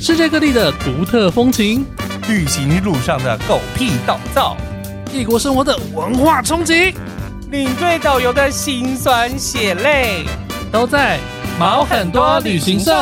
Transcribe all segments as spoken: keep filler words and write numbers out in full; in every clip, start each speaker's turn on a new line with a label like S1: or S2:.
S1: 世界各地的独特风情，
S2: 旅行路上的狗屁倒灶，
S1: 异国生活的文化冲击，
S2: 领队导游的辛酸血泪，
S1: 都在毛很多旅行社。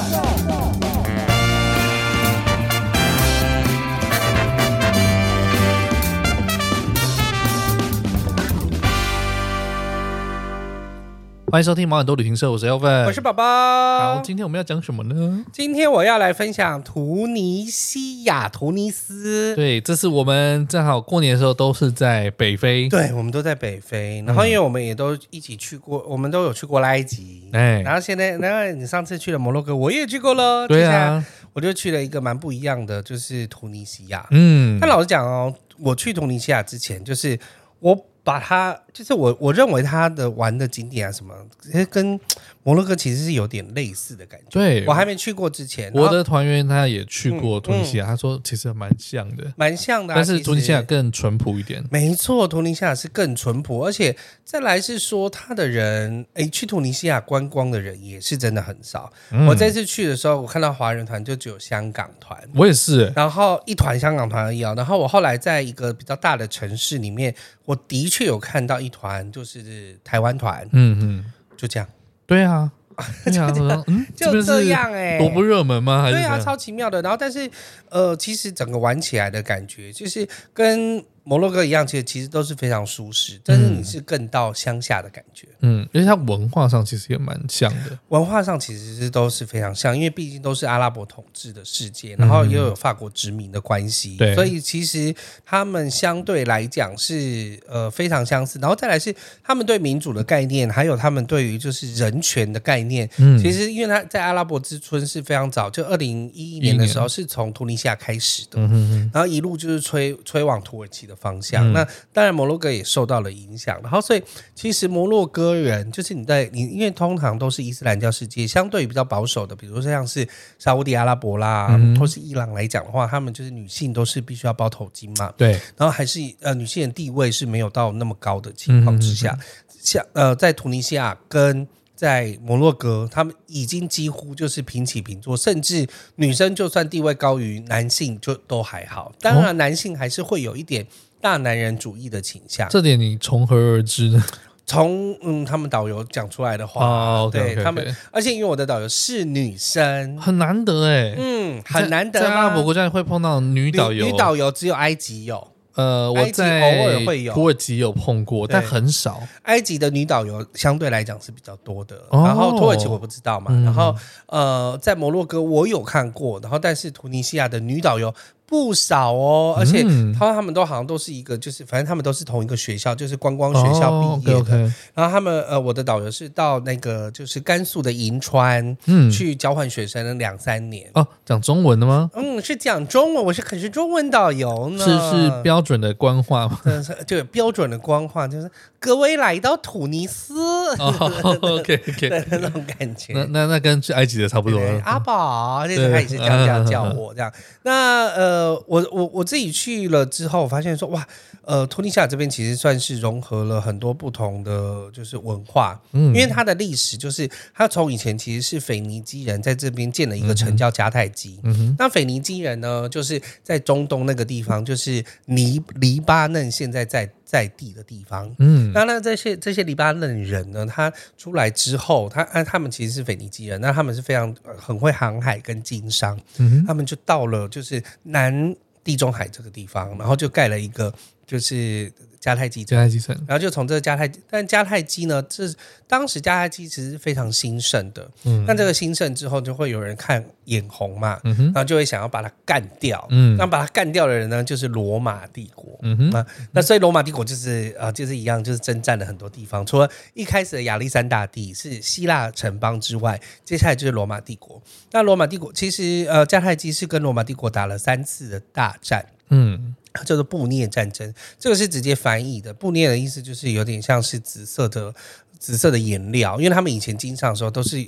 S1: 欢迎收听毛很多旅行社，我是 Elvin，
S2: 我是宝宝。
S1: 好，今天我们要讲什么呢？
S2: 今天我要来分享突尼西亚、突尼斯。
S1: 对，这是我们正好过年的时候都是在北非。
S2: 对，我们都在北非，然后因为我们也都一起去过，我们都有去过埃及。
S1: 哎，
S2: 然后现在，然后你上次去了摩洛哥，我也去过了。
S1: 对啊，
S2: 我就去了一个蛮不一样的，就是突尼西亚。
S1: 嗯，
S2: 但老实讲哦，我去突尼西亚之前，就是我把它，就是我我认为它的玩的景点啊什么，跟摩洛哥其实是有点类似的感觉。
S1: 对，
S2: 我还没去过之前，
S1: 我的团员他也去过突尼西亚，
S2: 嗯嗯、
S1: 他说其实蛮像的，
S2: 蛮像的、啊。
S1: 但是突尼西亚更淳朴一点。
S2: 没错，突尼西亚是更淳朴，而且再来是说他的人，哎，去突尼西亚观光的人也是真的很少。嗯、我这次去的时候，我看到华人团就只有香港团，
S1: 我也是，
S2: 然后一团香港团而已啊。然后我后来在一个比较大的城市里面，我的确有看到一团就是台湾团，嗯嗯，就这样。
S1: 对啊。对啊，
S2: 嗯，就这样哎、欸，
S1: 多不热门吗？还是
S2: 对啊，超奇妙的。然后，但是呃，其实整个玩起来的感觉，就是跟摩洛哥一样，其实其实都是非常舒适，但是你是更到乡下的感觉。
S1: 嗯，而且它文化上其实也蛮像的，
S2: 文化上其实是都是非常像，因为毕竟都是阿拉伯统治的世界，然后又有法国殖民的关系，嗯、所以其实他们相对来讲是呃非常相似。然后再来是他们对民主的概念，还有他们对于就是人权的概念，嗯、其实因为他在阿拉伯之春是非常早，就二零一一年的时候是从突尼西亚开始的，嗯、然后一路就是吹吹往土耳其的方向。嗯、那当然摩洛哥也受到了影响，然后所以其实摩洛哥人就是你在你因为通常都是伊斯兰教世界，相对于比较保守的，比如说像是沙烏地阿拉伯啦，嗯、或是伊朗来讲的话，他们就是女性都是必须要包头巾嘛，
S1: 对，
S2: 然后还是呃女性的地位是没有到那么高的情况之下，嗯、像呃在突尼西亚跟在摩洛哥，他们已经几乎就是平起平坐，甚至女生就算地位高于男性就都还好，当然男性还是会有一点大男人主义的倾向。
S1: 这点你从何而知呢？
S2: 从嗯，他们导游讲出来的话，
S1: 哦、okay,
S2: 对
S1: okay, okay.
S2: 他们，而且因为我的导游是女生，
S1: 很难得哎，
S2: 嗯，很难得、啊在。
S1: 在阿拉伯国家会碰到女导游，
S2: 女, 女导游只有埃及有。
S1: 呃，我在
S2: 偶尔会有
S1: 土耳其有碰过，但很少。
S2: 埃及的女导游相对来讲是比较多的，哦、然后土耳其我不知道嘛，嗯、然后呃，在摩洛哥我有看过，然后但是突尼西亚的女导游不少哦，而且他他们都好像都是一个，就是反正他们都是同一个学校，就是观光学校毕业的。哦、okay, okay. 然后他们呃，我的导游是到那个就是甘肃的银川，嗯，去交换学生两三年。
S1: 哦，讲中文的吗？
S2: 嗯，是讲中文，我是可是中文导游呢。
S1: 是是标准的官话吗？
S2: 就标准的官话，就是各位来到突尼斯，
S1: 哦 ，OK OK，
S2: 的那种感觉。
S1: 那那那跟去埃及的差不多。
S2: 阿宝，就是他也是这样这样叫我这样。那呃。呃，我我我自己去了之后，我发现说哇，呃，突尼西亚这边其实算是融合了很多不同的就是文化，嗯，因为它的历史就是它从以前其实是腓尼基人在这边建了一个城叫迦太基，嗯哼，那腓尼基人呢，就是在中东那个地方，就是黎黎巴嫩现在在在地的地方，嗯，那那这些这些黎巴嫩人呢，他出来之后，他他们其实是腓尼基人，那他们是非常很会航海跟经商，嗯，他们就到了就是南地中海这个地方，然后就盖了一个就是迦太基城，
S1: 迦太基城，
S2: 然后就从这个迦太，但迦太基呢，这当时迦太基其实是非常兴盛的，嗯，那这个兴盛之后，就会有人看眼红嘛，嗯哼，然后就会想要把它干掉，嗯，那把它干掉的人呢，就是罗马帝国，嗯哼，那, 那所以罗马帝国就是呃，就是一样，就是征战了很多地方，除了一开始的亚历山大帝是希腊城邦之外，接下来就是罗马帝国。那罗马帝国其实呃，迦太基是跟罗马帝国打了三次的大战，嗯。叫做布涅战争，这个是直接翻译的。布涅的意思就是有点像是紫色的紫色的颜料，因为他们以前经商的时候都是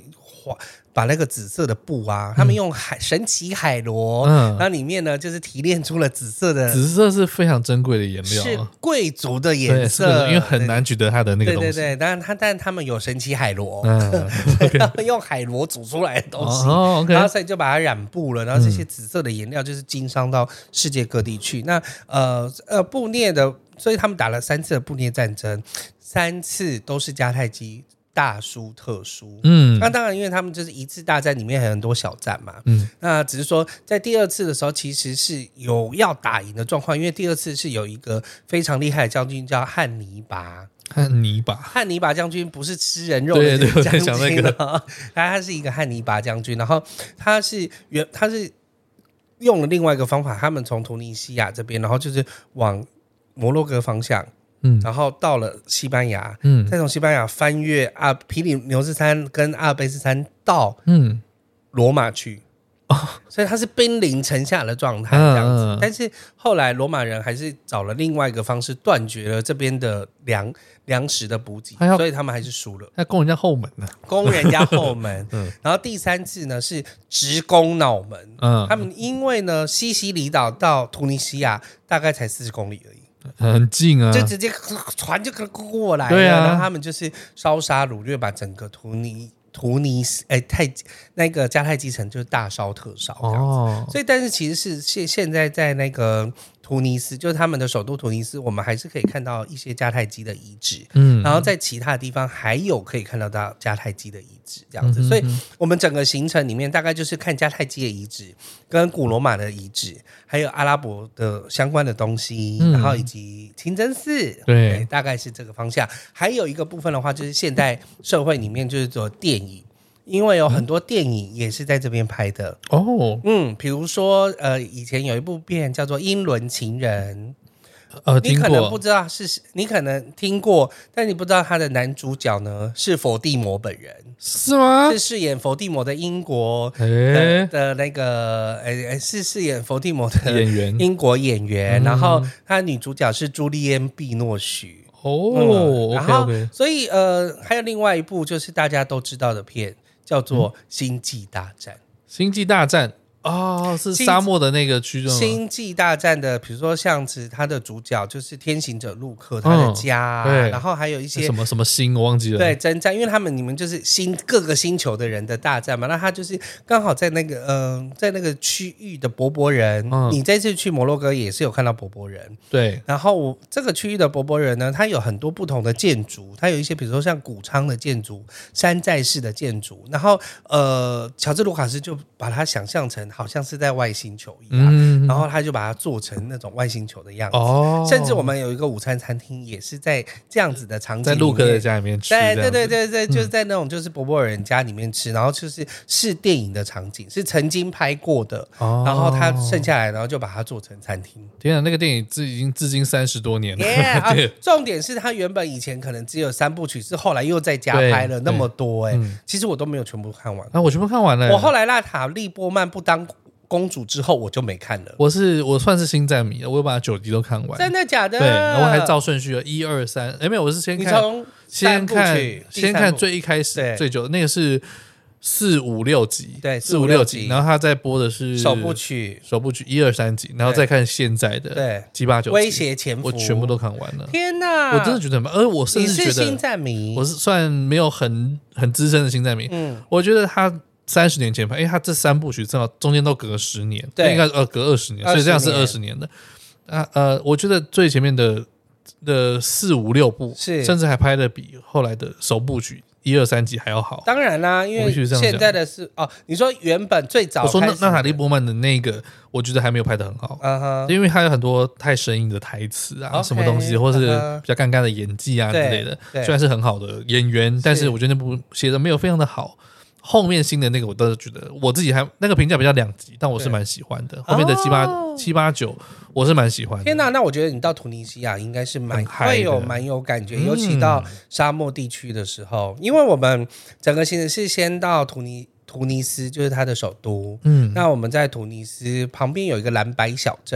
S2: 画把那个紫色的布啊，他们用海神奇海螺，嗯，然后里面呢就是提炼出了紫色的，
S1: 紫色是非常珍贵的颜料，
S2: 是贵族的颜色，
S1: 因为很难取得它的那个东西。
S2: 对对对，当然他但他们有神奇海螺，嗯，他们用海螺煮出来的东西，哦 okay，然后所以就把它染布了，然后这些紫色的颜料就是经商到世界各地去。嗯、那呃呃布涅的，所以他们打了三次的布涅战争，三次都是迦太基大输特输，嗯，那当然因为他们就是一次大战里面还有很多小战嘛，嗯，那只是说在第二次的时候其实是有要打赢的状况，因为第二次是有一个非常厉害的将军叫汉尼拔。
S1: 汉尼拔，
S2: 汉尼拔将军不是吃人肉的将军，对对，我想那个，他是一个汉尼拔将军，然后他是原他是用了另外一个方法，他们从突尼西亚这边，然后就是往摩洛哥方向。嗯，然后到了西班牙，嗯，再从西班牙翻越阿皮里牛斯山跟阿尔卑斯山到嗯罗马去，哦，所以它是兵临城下的状态这样子。嗯嗯，但是后来罗马人还是找了另外一个方式断绝了这边的粮粮食的补给，所以他们还是输了。
S1: 他攻人家后门呢，
S2: 攻人家后门。嗯，然后第三次呢是直攻脑门。嗯，他们因为呢西西里岛到突尼西亚大概才四十公里而已。
S1: 很近啊，
S2: 就直接船就过来了，对啊，然后他们就是烧杀掳掠，把整个突尼突尼斯哎太那个迦太基城就是大烧特烧这样子，哦，所以但是其实是现现在在那个突尼斯，就是他们的首都突尼斯，我们还是可以看到一些迦太基的遗址，嗯，然后在其他的地方还有可以看到到迦太基的遗址这样子，嗯，所以我们整个行程里面大概就是看迦太基的遗址跟古罗马的遗址，还有阿拉伯的相关的东西，嗯，然后以及清真寺，对，对，大概是这个方向。还有一个部分的话，就是现代社会里面就是做电影。因为有很多电影也是在这边拍的哦，嗯，比如说呃，以前有一部片叫做《英伦情人》，呃，你可能不知道是，你可能听过，但你不知道他的男主角呢是佛地魔本人，
S1: 是吗？
S2: 是饰演佛地魔的英国的、欸、的那个，呃，是饰演佛地魔的演员，英国演员，嗯，然后他女主角是朱丽安·碧诺许。哦，嗯，然后 okay, okay. 所以呃，还有另外一部就是大家都知道的片。叫做《星际大战》。嗯，
S1: 星际大战哦，是沙漠的那个区域。
S2: 星际大战的，比如说像是他的主角就是天行者路克他的家，啊嗯，然后还有一些
S1: 什么什么星我忘记了。
S2: 对，征战，因为他们你们就是星各个星球的人的大战嘛，那他就是刚好在那个嗯、呃，在那个区域的柏柏人，嗯，你这次去摩洛哥也是有看到柏柏人。
S1: 对，
S2: 然后这个区域的柏柏人呢，它有很多不同的建筑，它有一些比如说像谷仓的建筑、山寨式的建筑，然后呃，乔治卢卡斯就把它想象成好像是在外星球一样，嗯，然后他就把它做成那种外星球的样子，哦，甚至我们有一个午餐餐厅也是在这样子的场景里面，
S1: 在陆克的家里面吃，
S2: 对对对对对，就是在那种就是柏柏人家里面吃，然后就是是电影的场景，是曾经拍过的，哦，然后他剩下来，然后就把它做成餐厅。
S1: 天啊，那个电影已经至今三十多年了。
S2: Yeah, 啊，重点是他原本以前可能只有三部曲，是后来又在加拍了那么多，哎，欸嗯，其实我都没有全部看完。
S1: 啊，我全部看完了，欸。
S2: 我后来娜塔莉波曼不当公主之后我就没看了。
S1: 我是我算是星战迷，我有把九集都看完。
S2: 真的假的？
S1: 对，我还照顺序了，一二三。哎，没有，我是先看，先看，先看最一开始最久的那个是四五六集，
S2: 对，
S1: 四五六集，然后他再播的是
S2: 首部曲，
S1: 首部曲一二三集，然后再看现在的对七八九集，
S2: 威胁潜伏，
S1: 我全部都看完了。
S2: 天哪，
S1: 我真的觉得很棒，而我甚至觉得
S2: 你是星战迷，
S1: 我是算没有很很资深的星战迷，嗯，我觉得他三十年前拍，因为他这三部曲正好中间都隔十年，对，应该呃隔二十年，所以这样是二十年的。啊呃，我觉得最前面的的四五六部，是甚至还拍的比后来的首部曲一二三集还要好。
S2: 当然啦，因为现在的是哦，你说原本最早
S1: 我说娜塔莉波曼的那个，我觉得还没有拍得很好， uh-huh. 因为他有很多太生硬的台词啊， okay, 什么东西，或是比较尴尬的演技啊之类的。虽然是很好的演员，但是我觉得那部写的没有非常的好。后面新的那个我倒是觉得我自己还那个评价比较两极，但我是蛮喜欢的。后面的七八、哦、七八九我是蛮喜欢的。
S2: 天哪，那我觉得你到突尼西亚应该是蛮会有蛮有感觉，尤其到沙漠地区的时候，因为我们整个行程是先到突尼突尼斯，就是它的首都。嗯，那我们在突尼斯旁边有一个蓝白小镇。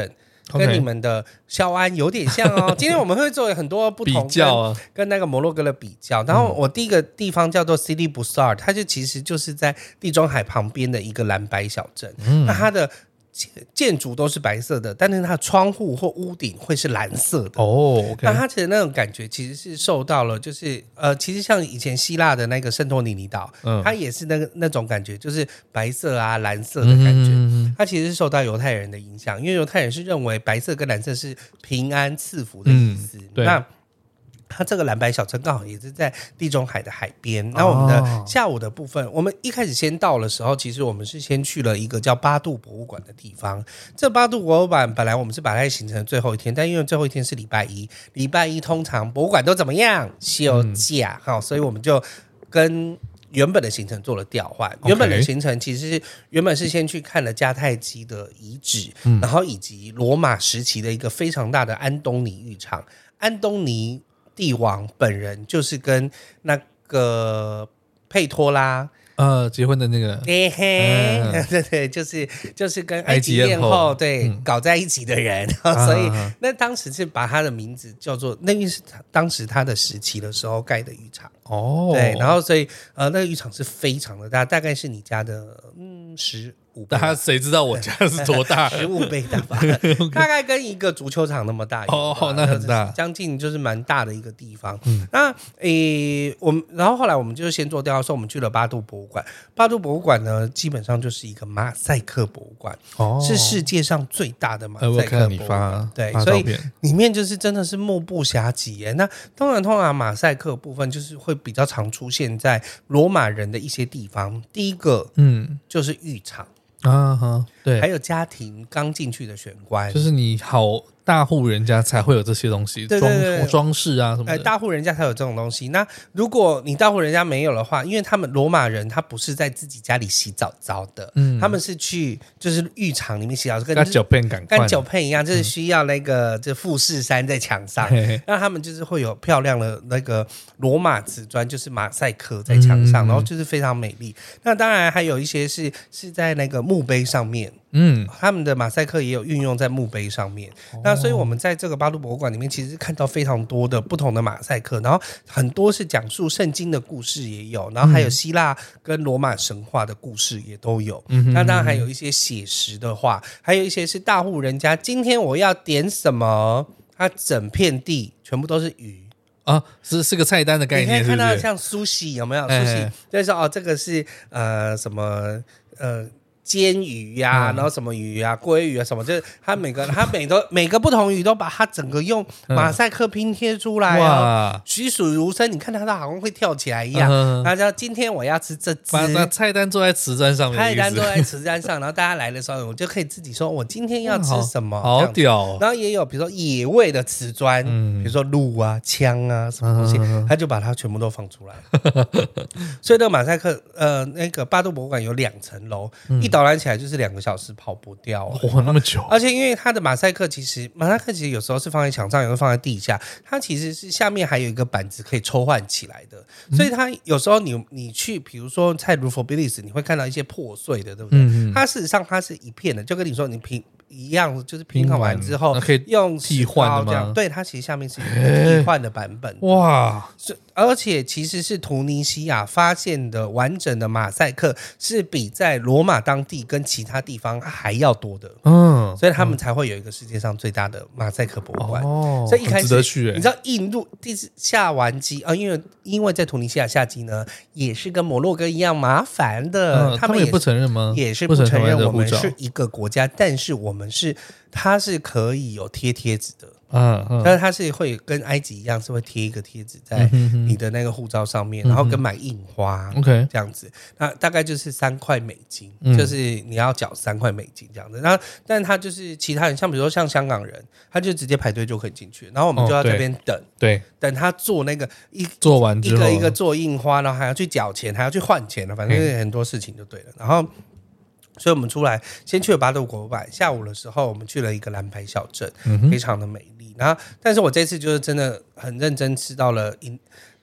S2: 跟你们的肖安有点像哦。今天我们会做很多不同
S1: 比较啊，
S2: 跟那个摩洛哥的比较。然后我第一个地方叫做 Sidi Bouzid， 它就其实就是在地中海旁边的一个蓝白小镇。嗯、那它的建筑都是白色的，但是它的窗户或屋顶会是蓝色的
S1: 哦。Okay、
S2: 那它其实那种感觉其实是受到了，就是呃，其实像以前希腊的那个圣托里尼岛，嗯、它也是那个那种感觉，就是白色啊、蓝色的感觉。嗯、它其实是受到犹太人的影响，因为犹太人是认为白色跟蓝色是平安赐福的意思。嗯、那它这个蓝白小镇刚好也是在地中海的海边。那我们的下午的部分，哦、我们一开始先到的时候，其实我们是先去了一个叫八度博物馆的地方。这八度博物馆本来我们是把它行程的最后一天，但因为最后一天是礼拜一，礼拜一通常博物馆都怎么样休假，嗯、所以我们就跟原本的行程做了调换。原本的行程其实是原本是先去看了迦太基的遗址，嗯、然后以及罗马时期的一个非常大的安东尼浴场。安东尼帝王本人就是跟那个佩托拉
S1: 呃结婚的那个，
S2: 嘿嘿，嗯、对对，就是就是跟埃及艳后对、嗯、搞在一起的人，所以、啊、那当时是把他的名字叫做，那个是当时他的时期的时候盖的浴场哦，对，然后所以呃那个浴场是非常的大，大概是你家的嗯十五倍，
S1: 大家谁知道我家是多大？
S2: 十五倍大吧，大概跟一个足球场那么大
S1: 哦，那很大，
S2: 将近就是蛮大的一个地方。嗯、那诶，我们然后后来我们就先做调查，说我们去了八度博物馆。八度博物馆呢，基本上就是一个马赛克博物馆，哦、是世界上最大的马赛克博物馆。对，所以里面就是真的是目不暇接耶。那当然，通常马赛克部分就是会比较常出现在罗马人的一些地方。第一个，嗯，就是浴场。
S1: 啊哈，对，
S2: 还有家庭刚进去的玄关，
S1: 就是你好大户人家才会有这些东西，
S2: 对对对，
S1: 装装饰啊什么的、哎，
S2: 大户人家才有这种东西。那如果你大户人家没有的话，因为他们罗马人他不是在自己家里洗澡澡的，嗯，他们是去就是浴场里面洗澡，跟
S1: 酒配感
S2: 跟酒配一样，就是需要那个、嗯、就富士山在墙上，那他们就是会有漂亮的那个罗马瓷砖，就是马赛克在墙上，嗯、然后就是非常美丽。那当然还有一些是是在那个墓碑上面。嗯，他们的马赛克也有运用在墓碑上面、哦、那所以我们在这个八度博物馆里面其实看到非常多的不同的马赛克，然后很多是讲述圣经的故事也有，然后还有希腊跟罗马神话的故事也都有、嗯、那当然还有一些写实的话，还有一些是大户人家今天我要点什么，它整片地全部都是鱼
S1: 啊，是是个菜单的概念，
S2: 你可以看到像苏西有没有？苏西就是说哦，这个是呃什么呃。煎鱼呀、啊，然后什么鱼啊，鲑鱼啊，什么，就是它每个它每个每个不同鱼都把它整个用马赛克拼贴出来啊，栩栩如生。你看它，它好像会跳起来一样。嗯、然后叫今天我要吃这只，
S1: 把菜单坐在瓷砖上面，
S2: 菜单坐在瓷砖上，然后大家来的时候，我就可以自己说我今天要吃什么，
S1: 好, 好屌、哦。
S2: 然后也有比如说野味的瓷砖，嗯、比如说鹿啊、枪啊什么东西，嗯、他就把它全部都放出来。所以那个马赛克，呃，那个八度博物馆有两层楼，嗯、一导览起来就是两个小时跑不掉，
S1: 哇，那么久！
S2: 而且因为它的马赛克其实马赛克其实有时候是放在墙上，有时候放在地下，它其实是下面还有一个板子可以抽换起来的，嗯、所以它有时候你你去，比如说在 Rufobilis 你会看到一些破碎的，对不对？嗯、它事实上它是一片的，就跟你说你拼一样，就是拼好完之后
S1: 可以
S2: 用
S1: 替换的吗？
S2: 对，它其实下面是一个替换的版本。
S1: 哇！
S2: 而且其实是突尼西亚发现的完整的马赛克是比在罗马当地跟其他地方还要多的，嗯，所以他们才会有一个世界上最大的马赛克博物馆。哦，所以一开始你知道印度第次下完机啊，因为因为在突尼西亚下机呢，也是跟摩洛哥一样麻烦的，
S1: 嗯、他们也不承认吗？
S2: 也是不承认我们是一个国家，但是我们是它是可以有贴贴纸的。嗯嗯，但是它是会跟埃及一样，是会贴一个贴纸在你的那个护照上面，嗯、然后跟买印花 ，OK， 这样子，那大概就是三块美金，嗯、就是你要缴三块美金这样子。然后，但他就是其他人，像比如说像香港人，他就直接排队就可以进去，然后我们就要在这边等，哦、
S1: 对，
S2: 等他做那个一
S1: 做完之后，
S2: 一个一个做印花，然后还要去缴钱，还要去换钱了，反正很多事情就对了。然后。所以我们出来先去了八度博物馆，下午的时候我们去了一个蓝白小镇，嗯、非常的美丽。然后，但是我这次就是真的很认真吃到了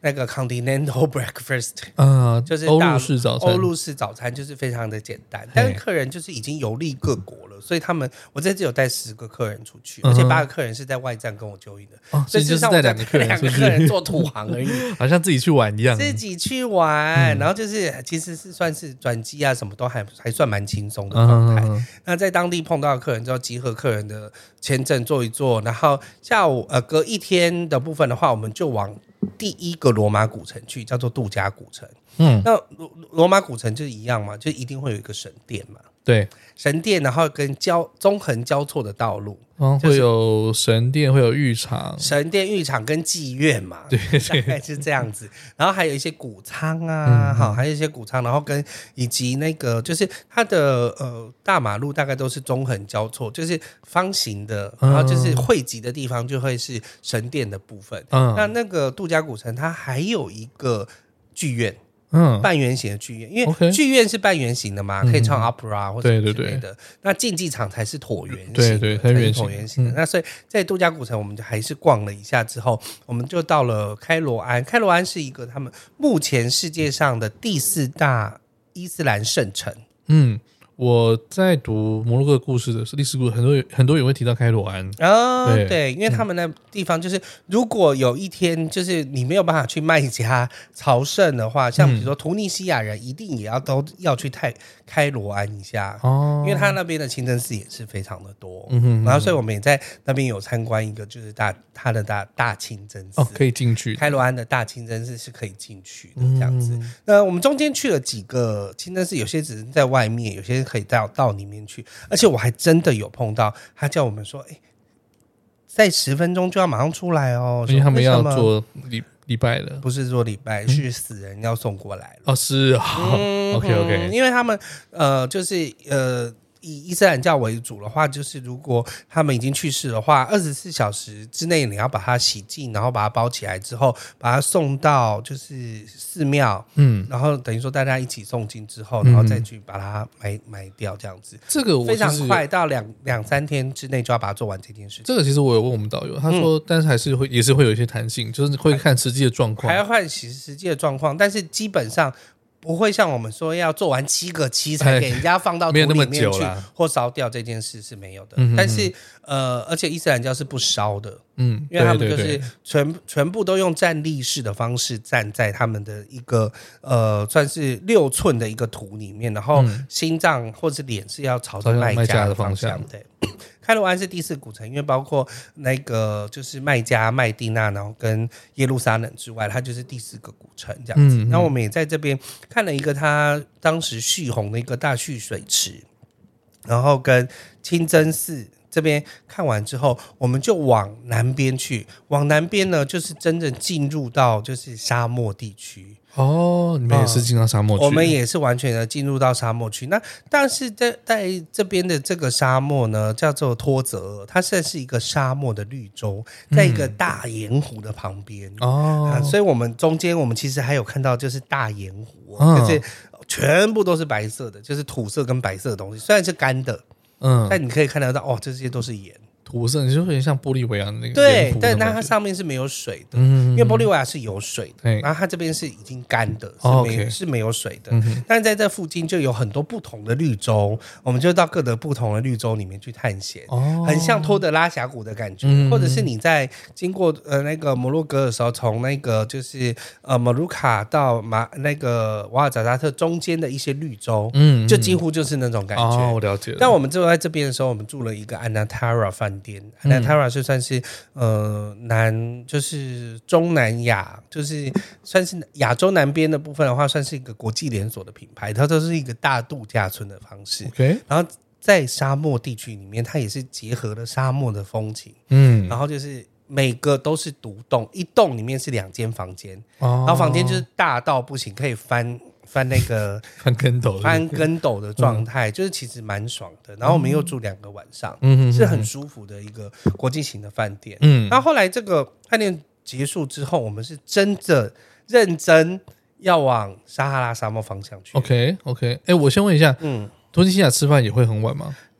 S2: 那个 Continental Breakfast，
S1: 嗯，
S2: 就是
S1: 欧陆式早餐，
S2: 欧陆式早餐就是非常的简单，但是客人就是已经游历各国了，所以他们我这次有带十个客人出去，而且八个客人是在外站跟我join的，
S1: 哦，所以就是带两个客人出去，
S2: 两个客人做土航而已，
S1: 好像自己去玩一样，
S2: 自己去玩，嗯、然后就是其实是算是转机啊，什么都还还算蛮轻松的状态。嗯、那在当地碰到的客人之后，集合客人的签证做一做，然后下午呃隔一天的部分的话，我们就往第一个罗马古城去，叫做杜加古城。嗯，那罗罗马古城就是一样嘛，就一定会有一个神殿嘛。对，神殿，然后跟交纵横交错的道路，
S1: 嗯，会有神殿，会有浴场，
S2: 神殿、浴场跟妓院嘛，
S1: 对，
S2: 大概是这样子。然后还有一些谷仓啊，好、嗯，还有一些谷仓，然后跟以及那个就是它的呃大马路大概都是纵横交错，就是方形的，然后就是汇集的地方就会是神殿的部分。嗯，那那个杜加古城它还有一个剧院。嗯，半圆形的剧院，因为剧院是半圆形的嘛，可以唱 opera 或者之类的。对对对，那竞技场才是椭圆形的，
S1: 对对，才是椭
S2: 圆形的。那所以在杜加古城，我们就还是逛了一下之后，我们就到了开罗安。开罗安是一个他们目前世界上的第四大伊斯兰圣城。嗯。
S1: 我在读摩洛哥故事的历史故事，很多很多也会提到开罗安
S2: 啊、哦，对, 对，因为他们那地方就是，如果有一天就是你没有办法去麦加朝圣的话，像比如说突尼西亚人一定也要都要去泰开罗安一下哦，因为他那边的清真寺也是非常的多，嗯哼嗯，然后所以我们也在那边有参观一个就是大他的大大清真寺
S1: 哦，可以进去，
S2: 开罗安的大清真寺是可以进去的这样子。嗯、那我们中间去了几个清真寺，有些只是在外面，有些可以到到里面去，而且我还真的有碰到他叫我们说，哎，在十分钟就要马上出来哦，
S1: 因为他们要做礼礼拜的，
S2: 不是做礼拜、嗯，是死人要送过来了。
S1: 哦，是啊、嗯、，OK OK，
S2: 因为他们呃，就是呃。以伊斯兰教为主的话，就是如果他们已经去世的话，二十四小时之内你要把它洗净，然后把它包起来之后，把它送到就是寺庙，嗯，然后等于说大家一起诵经之后，然后再去把它埋埋掉，这样子。
S1: 这个我
S2: 非常快，到两两三天之内就要把它做完这件事情。
S1: 这个其实我有问我们导游，他说，嗯、但是还是会也是会有一些弹性，就是会看实际的状况，
S2: 还要看实实际的状况，但是基本上。不会像我们说要做完七个七才给人家放到土里面去或烧掉，这件事是没有的。嗯、但是呃，而且伊斯兰教是不烧的，嗯，因为他们就是全对对对全部都用站立式的方式站在他们的一个呃算是六寸的一个土里面，然后心脏或是脸是要朝着麦加的方向。对，开罗安是第四古城，因为包括那个就是麦加、麦地那，然后跟耶路撒冷之外，它就是第四个古城这样子。那、嗯、我们也在这边看了一个他当时蓄洪的一个大蓄水池，然后跟清真寺这边看完之后，我们就往南边去。往南边呢，就是真正进入到就是沙漠地区。
S1: 哦，你们也是进到沙漠区、
S2: 嗯、我们也是完全的进入到沙漠区。那但是在在这边的这个沙漠呢，叫做托泽尔，它算是一个沙漠的绿洲，在一个大盐湖的旁边、嗯哦啊、所以我们中间我们其实还有看到就是大盐湖、哦、就是全部都是白色的，就是土色跟白色的东西，虽然是干的，嗯，但你可以看得到哦，这些都是盐。
S1: 土色，你就有点像玻利维亚那个
S2: 对，但它上面是没有水的，嗯、因为玻利维亚是有水的，然后它这边是已经干的，是没、哦 okay、是没有水的、嗯。但在这附近就有很多不同的绿洲，我们就到各个不同的绿洲里面去探险，哦、很像托德拉峡谷的感觉，嗯、或者是你在经过呃那个摩洛哥的时候，从那个就是呃马鲁卡到马那个瓦尔扎扎特中间的一些绿洲，嗯，就几乎就是那种感觉。
S1: 哦，我了解了。
S2: 但我们就在这边的时候，我们住了一个安纳塔拉饭店。安纳塔拉是算是呃南就是中南亚，就是算是亚洲南边的部分的话，算是一个国际连锁的品牌，它都是一个大度假村的方式。Okay. 然后在沙漠地区里面，它也是结合了沙漠的风情，嗯，然后就是每个都是独栋，一栋里面是两间房间，哦，然后房间就是大到不行，可以翻。翻那个
S1: 翻跟斗
S2: 翻跟斗的状态、嗯、就是其实蛮爽的，然后我们又住两个晚上、嗯、是很舒服的一个国际型的饭店。嗯，然后后来这个饭店结束之后，我们是真的认真要往撒哈拉沙漠方向去。
S1: OK OK， 哎、欸，我先问一下，嗯，突尼西亚吃饭也会很晚吗？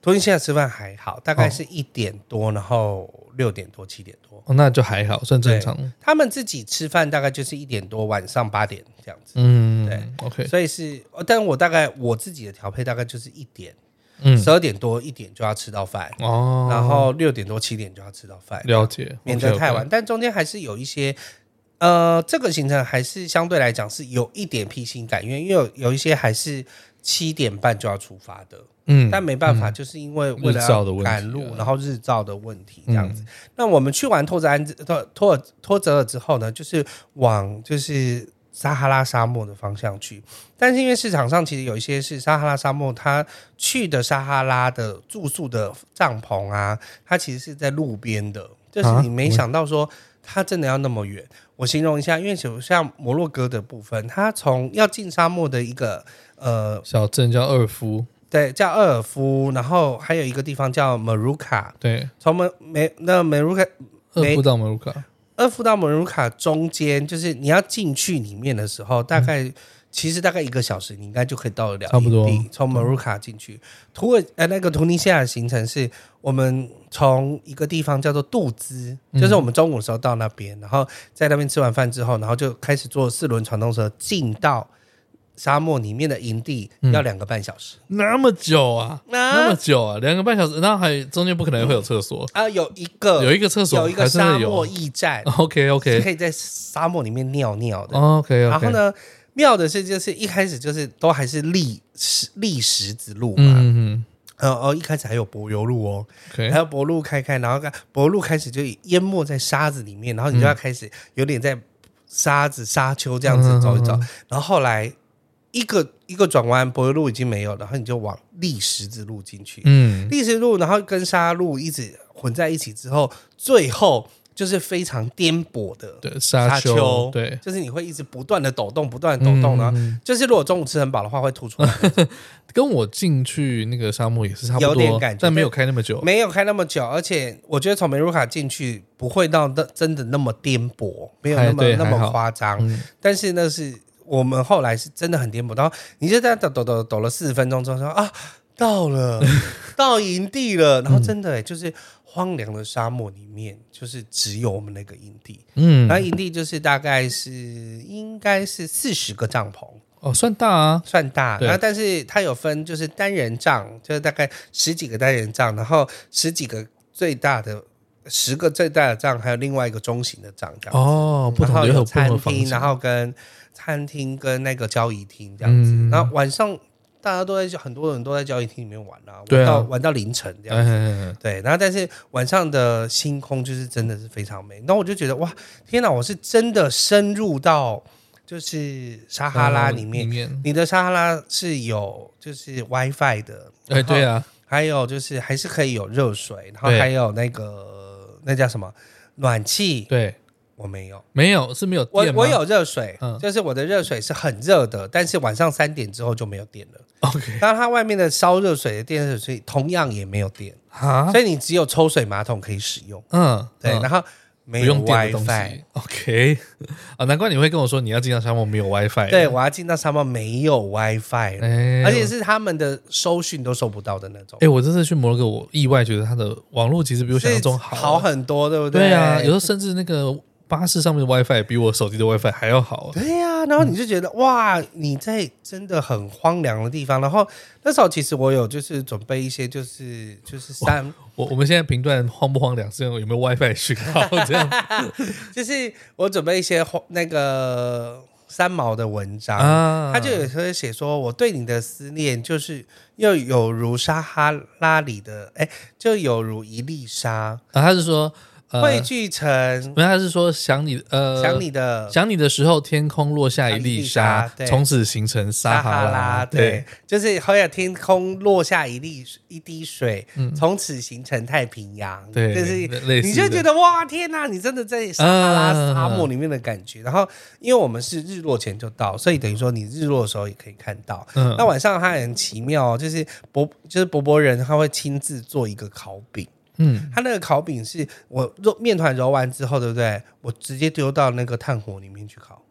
S2: 突尼西亚吃饭还好，大概是一点多，然后六点多七点多、
S1: 哦、那就还好，算正常。
S2: 他们自己吃饭大概就是一点多，晚上八点这样子。
S1: 嗯，
S2: 对
S1: ，OK。
S2: 所以是，但我大概我自己的调配大概就是一点。十二点多一点就要吃到饭、哦、然后六点多七点就要吃到饭，
S1: 了解，
S2: 免得太晚。okay, okay. 但中间还是有一些，呃，这个行程还是相对来讲是有一点披星戴月，因为有有一些还是七点半就要出发的，嗯，但没办法，嗯、就是因为为了赶路，然后日照的问题这样子。嗯、那我们去完托泽安托托泽尔之后呢，就是往就是撒哈拉沙漠的方向去，但是因为市场上其实有一些是撒哈拉沙漠，它去的撒哈拉的住宿的帐篷啊，它其实是在路边的，就是你没想到说它真的要那么远。我形容一下，因为像摩洛哥的部分，它从要进沙漠的一个呃
S1: 小镇叫厄尔夫，
S2: 对，叫厄尔夫，然后还有一个地方叫梅鲁卡，
S1: 对，
S2: 从梅梅那梅鲁卡
S1: 厄尔夫到梅鲁卡。
S2: 厄夫到梅鲁卡中间，就是你要进去里面的时候，大概、嗯、其实大概一个小时，你应该就可以到得了
S1: 差不多。
S2: 从梅鲁卡进去，土耳呃那个突尼西亚的行程是我们从一个地方叫做杜兹，就是我们中午的时候到那边，然后在那边吃完饭之后，然后就开始坐四轮传动车进到沙漠里面的营地，要两个半小时、
S1: 嗯、那么久啊，那么久啊，两个半小时，然后还中间不可能会有厕所、
S2: 嗯、啊，有一个
S1: 有一个厕所，
S2: 有一个沙漠驿站
S1: ，OK OK，
S2: 可以在沙漠里面尿尿的、
S1: oh, OK OK。
S2: 然后呢，妙的是就是一开始就是都还是砾砾石子路嘛，嗯嗯。呃哦，一开始还有柏油路哦， okay. 还有柏路开开，然后柏路开始就淹没在沙子里面，然后你就要开始有点在沙子沙丘这样子走一走，嗯嗯嗯，然后后来。一个一个转弯，柏油路已经没有，然后你就往砾石子路进去。嗯，砾石路，然后跟沙路一直混在一起之后，最后就是非常颠簸的
S1: 对沙丘，沙丘对，
S2: 就是你会一直不断的抖动，不断的抖动，嗯、然后就是如果中午吃很饱的话，会吐出来。
S1: 跟我进去那个沙漠也是差不多，有点感觉，但没有开那么久，
S2: 没有开那么久，而且我觉得从梅鲁卡进去不会到真的那么颠簸，没有那么那么夸张、嗯，但是那是。我们后来是真的很颠簸，然后你就在抖抖抖抖了四十分钟之后说啊，到了，到营地了，然后真的、欸、就是荒凉的沙漠里面，就是只有我们那个营地，嗯，然后营地就是大概是应该是四十个帐篷，
S1: 哦，算大啊，
S2: 算大，然后但是它有分就是单人帐，就是大概十几个单人帐，然后十几个最大的。十个最大的帐，还有另外一个中型的帐，这样子
S1: 哦，不同的有
S2: 餐厅，然后跟餐厅跟那个交易厅这样子、嗯，然后晚上大家都在很多人都在交易厅里面玩啊，
S1: 对啊，
S2: 玩到玩到凌晨这样子，哎哎哎对，然后但是晚上的星空就是真的是非常美，然后我就觉得哇，天哪，我是真的深入到就是撒哈拉里面，里面你的撒哈拉是有就是 WiFi 的，
S1: 哎，对啊，
S2: 还有就是还是可以有热水，然后还有那个。那叫什么暖气？
S1: 对，
S2: 我没有，
S1: 没有是没有电吗？
S2: 我我有热水、嗯，就是我的热水是很热的，但是晚上三点之后就没有电了。
S1: OK，
S2: 当然它外面的烧热水的电水同样也没有电啊，所以你只有抽水马桶可以使用。嗯，对，嗯、然后没有 WiFi。
S1: OK， 啊，难怪你会跟我说你要进到沙漠没有 WiFi。
S2: 对，我要进到沙漠没有 WiFi，、欸、而且是他们的收讯都收不到的那种。
S1: 哎、欸，我这次去摩洛哥，我意外觉得它的网络其实比我想象中好，
S2: 好很多，对不对？
S1: 对啊，有时候甚至那个巴士上面的 WiFi 比我手机的 WiFi 还要好。
S2: 对呀、啊，然后你就觉得、嗯、哇，你在真的很荒凉的地方。然后那时候其实我有就是准备一些就是就是三。
S1: 我我们现在评断荒不荒凉是有没有 WiFi 讯号这样，
S2: 就是我准备一些那个三毛的文章，啊、他就有时候写说我对你的思念就是又有如撒哈拉里的，哎，就有如一粒沙啊，
S1: 他是说。
S2: 汇聚成，
S1: 没有，他是说想你，呃，
S2: 想你的，
S1: 想你的时候，天空落下一粒沙，从此形成撒哈拉。拉对，
S2: 对，就是好像天空落下一粒一滴水，嗯、从此形成太平洋。
S1: 对，
S2: 就是你就觉得哇，天哪，你真的在撒哈拉沙漠里面的感觉。啊、然后，因为我们是日落前就到，所以等于说你日落的时候也可以看到。嗯、那晚上它很奇妙，就是博就是博博人他会亲自做一个烤饼。嗯，它那个烤饼是我揉面团揉完之后，对不对？我直接丢到那个炭火里面去烤。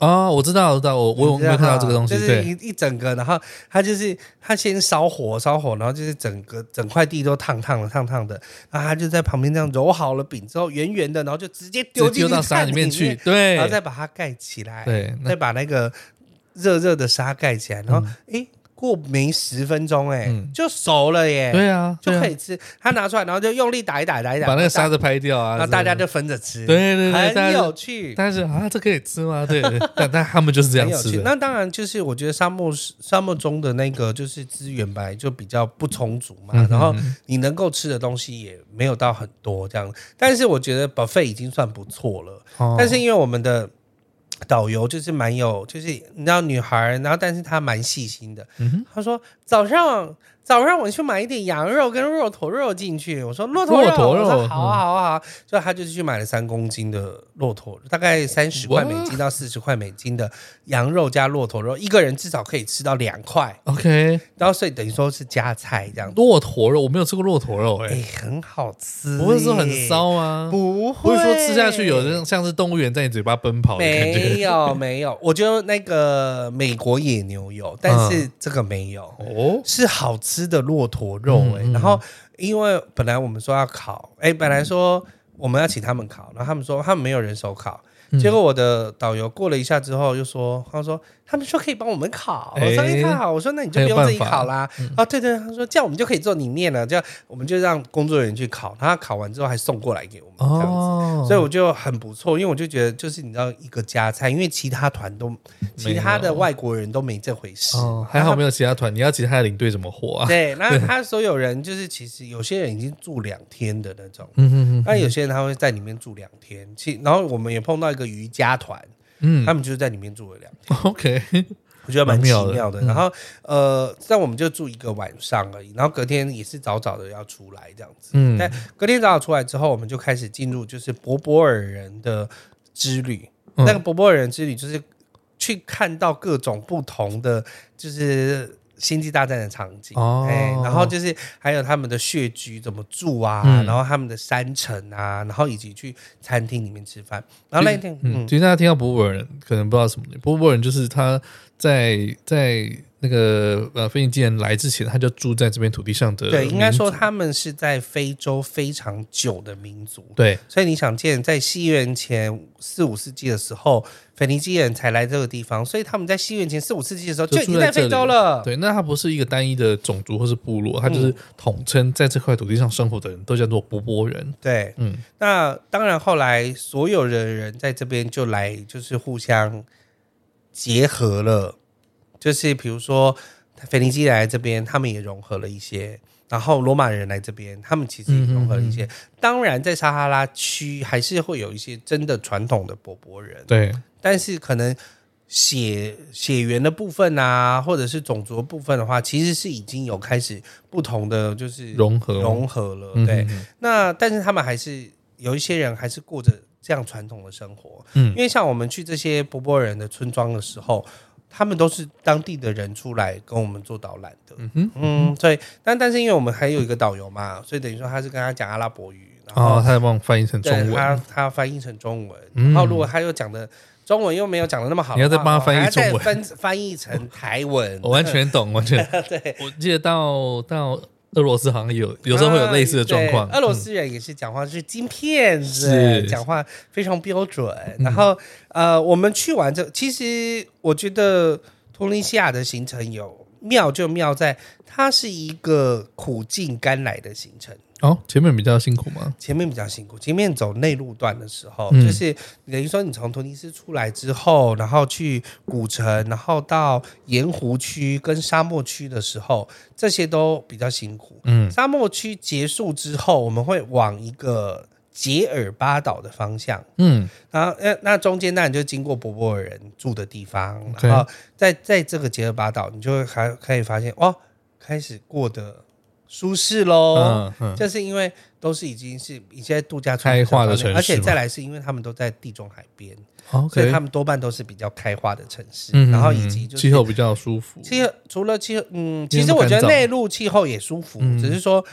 S1: 哦，我知道，我知道，我我有没有看到这个东西？
S2: 就是一一整个，然后它就是它先烧火烧火，然后就是整个整块地都烫烫的烫烫的，然后它就在旁边这样揉好了饼之后，圆圆的，然后就直接丢进
S1: 到沙里面去，对，
S2: 然后再把它盖起来，
S1: 对，
S2: 再把那个热热的沙盖起来，然后哎。嗯过没十分钟哎、欸嗯，就熟了耶！
S1: 对啊，
S2: 就可以吃。他拿出来，然后就用力打一打，打一打，
S1: 把那个沙子拍掉啊，
S2: 然后大家就分着吃。
S1: 对对对，
S2: 很有趣。
S1: 但是啊，这可以吃吗？对，但但他们就是这样吃的。
S2: 那当然，就是我觉得沙漠沙漠中的那个就是资源本来就比较不充足嘛，嗯、然后你能够吃的东西也没有到很多这样。但是我觉得 buffet 已经算不错了。哦、但是因为我们的导游就是蛮有，就是你知道女孩，然后但是她蛮细心的。嗯、他说早上早上我去买一点羊肉跟骆驼肉进去。我说骆驼肉，
S1: 骆驼肉，
S2: 我说好啊好啊好。所以他就是去买了三公斤的骆驼，大概三十块美金到四十块美金的羊肉加骆驼肉，一个人至少可以吃到两块。
S1: OK，
S2: 然后所以等于说是加菜这样。
S1: 骆驼肉我没有吃过骆驼肉、欸，哎、
S2: 欸，很好吃、欸，
S1: 不会说很骚吗？
S2: 不会，
S1: 不会说吃下去有那像是动物园在你嘴巴奔跑的感觉。
S2: 没有没有，我觉得那个美国野牛有，但是这个没有。哦、嗯，是好吃的骆驼肉哎、欸嗯嗯，然后因为本来我们说要烤，哎、欸，本来说我们要请他们烤，然后他们说他们没有人手烤。结果我的导游过了一下之后又说，他说他们说可以帮我们烤，我说太好，我说那你就不用自己烤啦。哦，对对，他说这样我们就可以做里面了，这样我们就让工作人员去烤，他烤完之后还送过来给我们这样子，哦、所以我就很不错，因为我就觉得就是你知道一个加菜，因为其他团都其他的外国人都没这回事，
S1: 哦、还好没有其他团，你要其他的领队怎么活啊？
S2: 对，那他所有人就是其实有些人已经住两天的那种，嗯哼哼，那有些人他会在里面住两天，其然后我们也碰到一个瑜伽团。嗯，他们就是在里面住了两天
S1: ，OK，
S2: 我觉得蛮奇妙的。然后，呃，但我们就住一个晚上而已。然后隔天也是早早的要出来这样子。嗯，但隔天早早出来之后，我们就开始进入就是柏柏尔人的之旅。嗯、那个柏柏尔人之旅就是去看到各种不同的，就是星际大战的场景，哦欸、然后就是还有他们的穴居怎么住啊、嗯，然后他们的山城啊，然后以及去餐厅里面吃饭。然后那一天，
S1: 嗯，其实大家听到柏柏尔人可能不知道什么，柏柏尔人就是他在在那个呃腓尼基人来之前，他就住在这边土地上的。
S2: 对，应该说他们是在非洲非常久的民族。
S1: 对，
S2: 所以你想见，在西元前四五世纪的时候，腓尼基人才来这个地方，所以他们在西元前四五世纪的时候就已经在非洲了。
S1: 对，那他不是一个单一的种族或是部落，他就是统称在这块土地上生活的人都叫做柏柏人。
S2: 对，嗯，那当然后来所有的人在这边就来，就是互相结合了。就是比如说腓尼基人来这边，他们也融合了一些，然后罗马人来这边，他们其实也融合了一些。嗯嗯嗯，当然在撒哈拉区还是会有一些真的传统的柏柏人，
S1: 对，
S2: 但是可能血血缘的部分啊，或者是种族的部分的话，其实是已经有开始不同的就是
S1: 融合
S2: 融合了。嗯嗯嗯，对，那但是他们还是有一些人还是过着这样传统的生活，嗯，因为像我们去这些柏柏人的村庄的时候，他们都是当地的人出来跟我们做导览的，嗯哼，嗯，所以但但是因为我们还有一个导游嘛，所以等于说他是跟他讲阿拉伯语，然后、
S1: 哦、他帮我翻译成中文，
S2: 他他翻译成中文，然后如果他又讲的中文又没有讲的那么好的话，
S1: 你要再帮他翻译中文，
S2: 翻翻译成台文，
S1: 我完全懂，完全
S2: 对。
S1: 我记得到到俄罗斯好像有有时候会有类似的状况、
S2: 啊，俄罗斯人也是讲话是金片子，讲话非常标准。然后呃，我们去完这，其实我觉得突尼西亚的行程有妙就妙在，它是一个苦尽甘来的行程。
S1: 哦，前面比较辛苦吗？
S2: 前面比较辛苦，前面走内陆段的时候，嗯、就是等于说你从突尼斯出来之后，然后去古城，然后到盐湖区跟沙漠区的时候，这些都比较辛苦。嗯，沙漠区结束之后，我们会往一个杰尔巴岛的方向，嗯，然后那中间当然就经过柏柏尔人住的地方，然后在在这个杰尔巴岛，你就会还可以发现，哦，开始过得舒适喽，嗯嗯，就是因为都是已经是一些度假村
S1: 开化的城市，
S2: 而且再来是因为他们都在地中海边，
S1: okay，
S2: 所以他们多半都是比较开化的城市，嗯、然后以及、就是、
S1: 气候比较舒服。
S2: 气候除了气候，嗯，其实我觉得内陆气候也舒服，嗯、只是说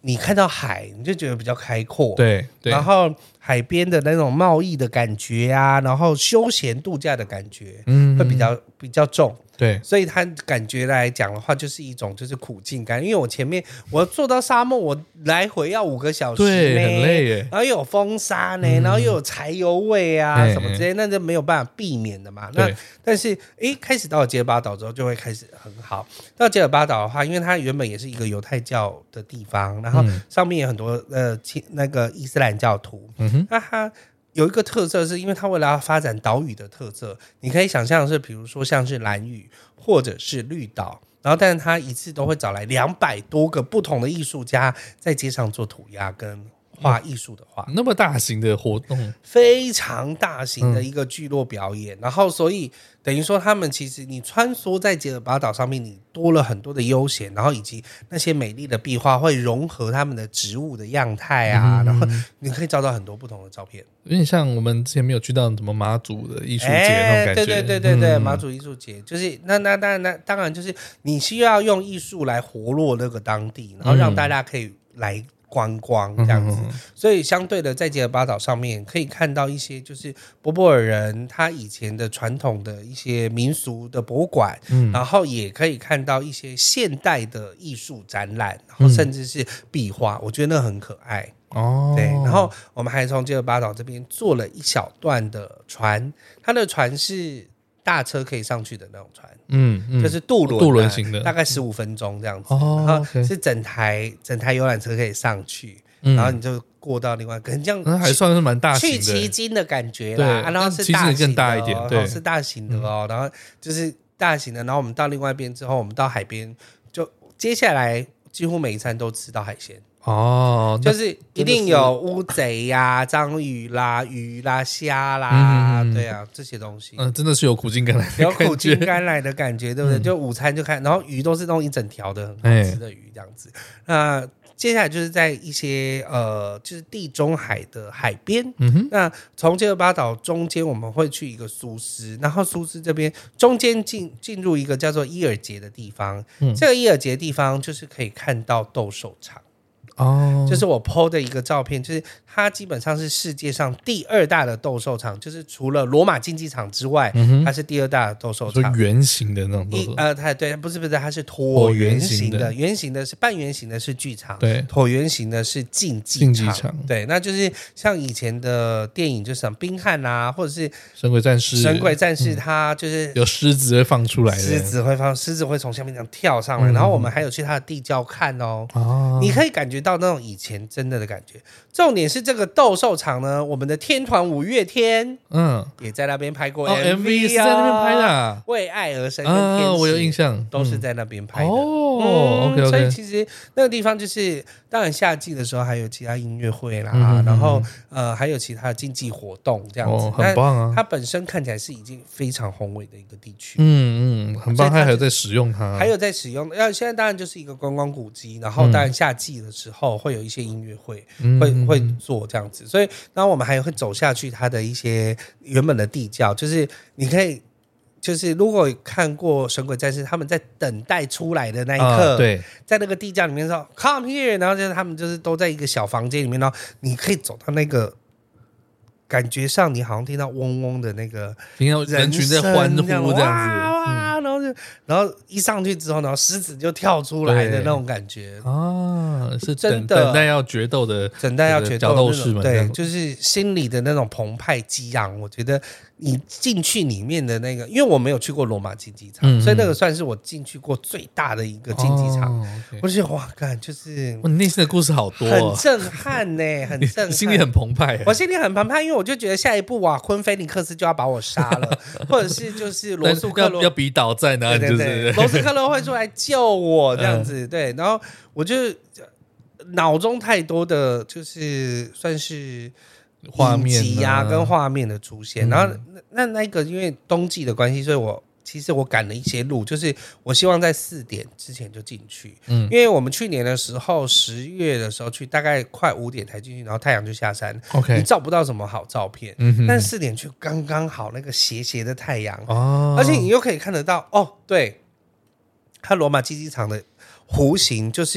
S2: 你看到海你就觉得比较开阔，
S1: 对对，
S2: 然后海边的那种贸易的感觉啊，然后休闲度假的感觉，嗯，会比较比较重。
S1: 对，
S2: 所以它感觉来讲的话，就是一种就是苦尽甘，因为我前面我要坐到沙漠，我来回要五个小时，
S1: 对，很累耶，
S2: 然后又有风沙呢，嗯、然后又有柴油味啊什么之类，那就没有办法避免的嘛。那但是诶，开始到了吉尔巴岛之后，就会开始很好。到吉尔巴岛的话，因为它原本也是一个犹太教的地方，然后上面有很多呃那个伊斯兰教徒，嗯哼，那它。有一个特色是因为它为了要发展岛屿的特色，你可以想象是比如说像是兰屿或者是绿岛，然后但是它一次都会找来两百多个不同的艺术家在街上做涂鸦跟画艺术的画、
S1: 嗯、那么大型的活动，
S2: 非常大型的一个聚落表演、嗯、然后所以等于说他们其实你穿梭在吉尔巴岛上面，你多了很多的悠闲，然后以及那些美丽的壁画会融合他们的植物的样态啊、嗯、然后你可以找到很多不同的照片，
S1: 有点像我们之前没有去到什么马祖的艺术节那种感觉、欸、
S2: 对对对对对、嗯、马祖艺术节就是那那当然那当然就是你需要用艺术来活络那个当地，然后让大家可以来观光这样子、嗯、所以相对的在吉尔巴岛上面可以看到一些就是波波尔人他以前的传统的一些民俗的博物馆、嗯、然后也可以看到一些现代的艺术展览，然后甚至是壁画、嗯、我觉得那很可爱哦。对，然后我们还从吉尔巴岛这边坐了一小段的船，它的船是大车可以上去的那种船，嗯，嗯就是渡轮、啊、
S1: 渡轮型的，
S2: 大概十五分钟这样子、哦、然后是整台整台游览车可以上去、嗯、然后你就过到另外可能这样、
S1: 嗯、还算是蛮大型的
S2: 去旗津的感觉啦、啊、然后是大型的、哦、
S1: 更大一点，对，
S2: 是大型的哦、嗯、然后就是大型的，然后我们到另外一边之后，我们到海边，就接下来几乎每一餐都吃到海鲜哦，就是一定有乌贼呀、章鱼啦、鱼啦、虾啦、嗯，对啊，这些东西，
S1: 嗯，真的是有苦尽甘来，
S2: 有苦尽甘来的感觉，对不对？嗯、就午餐就看，然后鱼都是那种一整条的很好吃的鱼这样子。那接下来就是在一些呃，就是地中海的海边，嗯哼，那从吉尔巴岛中间我们会去一个苏斯，然后苏斯这边中间进进入一个叫做伊尔杰的地方，嗯、这个伊尔杰的地方就是可以看到斗兽场。哦，就是我 po 的一个照片，就是它基本上是世界上第二大的斗兽场，就是除了罗马竞技场之外、嗯、它是第二大的斗兽场，
S1: 圆形的那种斗兽
S2: 呃，它对，不是不是，它是椭圆形的，圆形的是半圆形的是剧场，对，椭圆形的是竞技场，场对，那就是像以前的电影，就是像冰汉啊，或者是
S1: 神鬼战士，
S2: 神鬼战士它就是、
S1: 嗯、有狮子会放出来的，
S2: 狮子会放，狮子会从下面这样跳上来、嗯、然后我们还有去它的地窖看哦，哦你可以感觉到那种以前真的的感觉。重点是这个斗兽场呢，我们的天团五月天嗯也在那边拍过 M V、哦、
S1: M V 是在那边拍的、啊、
S2: 为爱而生跟天使、啊、
S1: 我有印象
S2: 都是在那边拍的、
S1: 嗯、哦、
S2: 嗯、
S1: OK OK，
S2: 所以其实那个地方就是当然夏季的时候还有其他音乐会啦、嗯、然后呃还有其他的竞技活动这样子、哦、
S1: 很棒啊，
S2: 它本身看起来是已经非常宏伟的一个地区，
S1: 嗯嗯很棒，它还有在使用它
S2: 还有在使用，要现在当然就是一个观光古迹，然后当然夏季的时候会有一些音乐会、嗯、会会做这样子，所以然后我们还会走下去它的一些原本的地窖，就是你可以就是如果看过神鬼战士他们在等待出来的那一刻、呃、对，在那个地窖里面说 come here， 然后就是他们就是都在一个小房间里面，然后你可以走到那个感觉上你好像听到嗡嗡的那个
S1: 人群在欢呼这样子，
S2: 哇，然后就然后一上去之后，然后狮子就跳出来的那种感觉啊，
S1: 是真的等待要决斗的，
S2: 等待要决斗
S1: 斗士们，
S2: 对，就是心里的那种澎湃激昂。我觉得你进去里面的那个，因为我没有去过罗马竞技场、嗯，所以那个算是我进去过最大的一个竞技场。哦 okay、我就觉得哇，干就是
S1: 你内心的故事好多、
S2: 哦，很震撼呢、欸，很震撼，
S1: 心里很澎湃。
S2: 我心里很澎湃，因为我就觉得下一步哇，昆菲尼克斯就要把我杀了，或者是就是罗素克罗
S1: 要比岛在哪里，对对对，
S2: 罗斯克罗会出来救我这样子，嗯、对，然后我就脑中太多的就是算是
S1: 画面
S2: 啊跟画面的出现，嗯、然后那那个因为冬季的关系，所以我其实我赶了一些路，就是我希望在四点之前就进去，嗯，因为我们去年的时候十月的时候去，大概快五点才进去，然后太阳就下山 ，OK， 你找不到什么好照片，嗯，但四点去刚刚好那个斜斜的太阳，哦，而且你又可以看得到，哦，对，它罗马竞技场的弧形就是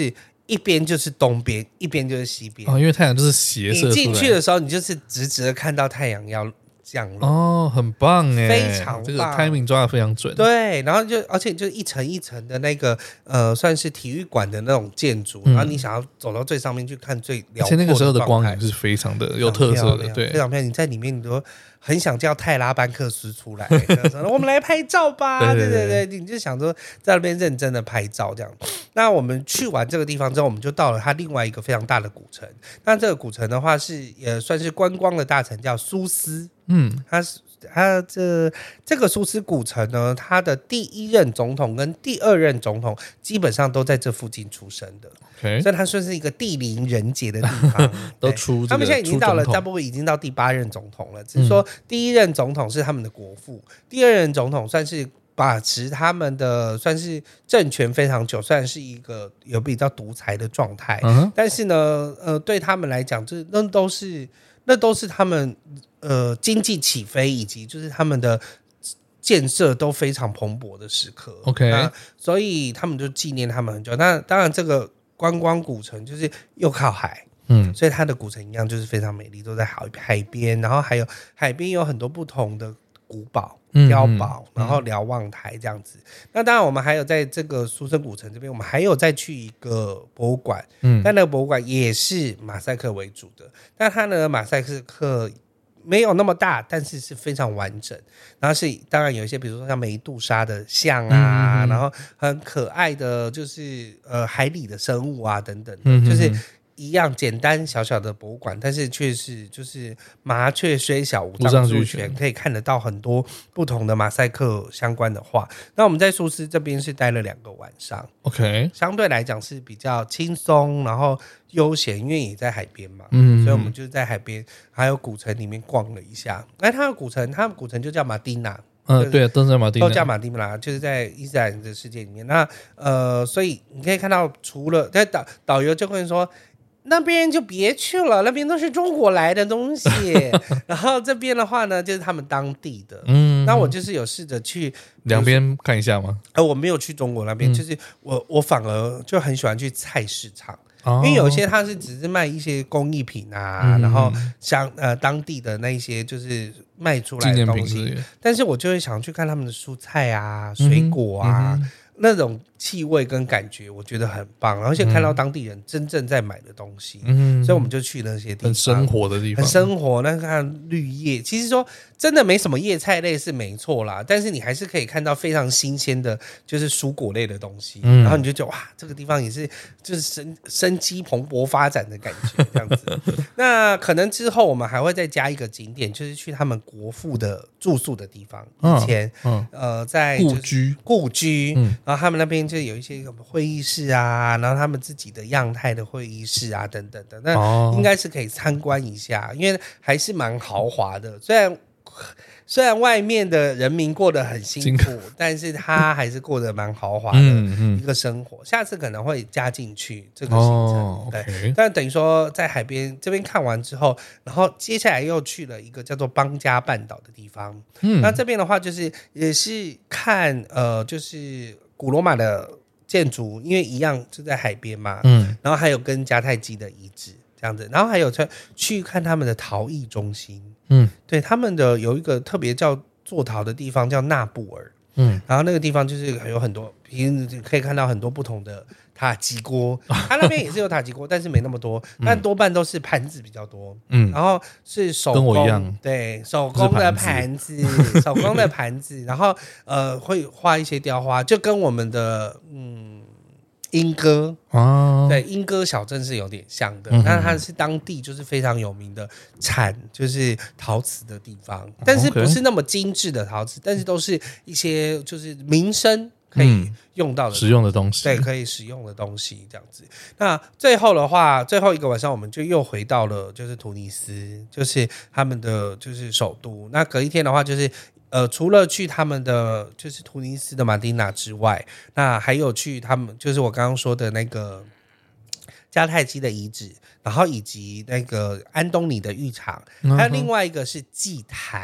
S2: 一边就是东边，一边就是西边。
S1: 哦，因为太阳就是斜射出来。
S2: 你进去的时候，你就是直直的看到太阳要降落。
S1: 哦，很棒哎，
S2: 非常棒，
S1: 这个 timing 抓得非常准。
S2: 对，然后就而且就一层一层的那个呃，算是体育馆的那种建筑，嗯、然后你想要走到最上面去看最辽阔的状态，而且
S1: 那个时候的光影是非常的有特色的，对，
S2: 非常漂亮。你在里面，你都很想叫泰拉班克斯出来，我们来拍照吧。对对 对, 对，你就想说在那边认真的拍照这样。那我们去完这个地方之后，我们就到了它另外一个非常大的古城。那这个古城的话是也算是观光的大城，叫苏斯。嗯，它是它这这个苏斯古城呢，它的第一任总统跟第二任总统基本上都在这附近出生的。Okay. 所以它算是一个地灵人杰的地方，
S1: 都出
S2: 他们现在已经到了，大部分已经到第八任总统了。只是说第一任总统是他们的国父，嗯、第二任总统算是把持他们的算是政权非常久，虽然是一个有比较独裁的状态，嗯、但是呢，呃，对他们来讲，这那都是那都是他们呃经济起飞以及就是他们的建设都非常蓬勃的时刻。
S1: OK，
S2: 所以他们就纪念他们很久。那当然这个。观光古城就是又靠海，嗯，所以它的古城一样就是非常美丽，都在海海边，然后还有海边有很多不同的古堡、碉堡，嗯、然后瞭望台这样子。嗯、那当然，我们还有在这个苏生古城这边，我们还有再去一个博物馆，嗯，但那个博物馆也是马赛克为主的，但它呢马赛克没有那么大，但是是非常完整。然后是当然有一些，比如说像梅杜莎的像啊，嗯、然后很可爱的就是呃海里的生物啊等等的，嗯、就是一样简单小小的博物馆，但是却是就是麻雀虽小五脏俱全，可以看得到很多不同的马赛克相关的画。那我们在苏斯这边是待了两个晚上
S1: ，OK，
S2: 相对来讲是比较轻松，然后悠闲，因为也在海边嘛，嗯，所以我们就在海边还有古城里面逛了一下。哎，它的古城，它的古城就叫马丁纳。
S1: 嗯、呃，对，都在马丁纳，
S2: 都叫马丁纳，就是在伊斯兰的世界里面。那呃，所以你可以看到，除了在导导游就会说，那边就别去了，那边都是中国来的东西。然后这边的话呢，就是他们当地的。嗯，那我就是有试着去
S1: 两边看一下吗？
S2: 呃，我没有去中国那边，嗯、就是我我反而就很喜欢去菜市场。因为有些它是只是卖一些工艺品啊，嗯、然后像呃当地的那一些就是卖出来的东西，但是我就会想去看他们的蔬菜啊、水果啊。嗯嗯那种气味跟感觉我觉得很棒，而且看到当地人真正在买的东西，嗯、所以我们就去那些地方，
S1: 很生活的地方，
S2: 很生活。那看绿叶，其实说真的没什么叶菜类是没错啦，但是你还是可以看到非常新鲜的，就是蔬果类的东西，嗯、然后你就觉得哇，这个地方也是就是生生机蓬勃发展的感觉这样子。那可能之后我们还会再加一个景点，就是去他们国父的住宿的地方，以前、嗯嗯、呃在、就是、
S1: 故居
S2: 故居。嗯然后他们那边就有一些什么会议室啊，然后他们自己的样态的会议室啊，等等的，那应该是可以参观一下，因为还是蛮豪华的。虽然虽然外面的人民过得很辛苦，但是他还是过得蛮豪华的一个生活。嗯嗯、下次可能会加进去这个行程，哦、对。okay、但等于说在海边这边看完之后，然后接下来又去了一个叫做邦加半岛的地方。嗯，那这边的话就是也是看呃，就是古罗马的建筑，因为一样就在海边嘛。嗯，然后还有跟迦太基的遗址这样子，然后还有去去看他们的陶艺中心。嗯，对，他们的有一个特别叫做陶的地方叫纳布尔，嗯，然后那个地方就是有很多，可以看到很多不同的塔吉锅，他那边也是有塔吉锅，但是没那么多，但多半都是盘子比较多，嗯，然后是手工，
S1: 跟我一样，
S2: 对，手工的盘子，手工的盘子，然后呃会画一些雕花，就跟我们的嗯。莺歌、哦、对，莺歌小镇是有点像的，嗯、但它是当地就是非常有名的产就是陶瓷的地方，但是不是那么精致的陶瓷，但是都是一些就是民生可以用到的、嗯、
S1: 实用的东西，
S2: 对，可以使用的东西这样子。那最后的话，最后一个晚上我们就又回到了就是突尼斯，就是他们的就是首都。那隔一天的话就是。呃，除了去他们的就是突尼斯的马丁纳之外，那还有去他们就是我刚刚说的那个迦太基的遗址，然后以及那个安东尼的浴场，嗯、还有另外一个是祭坛。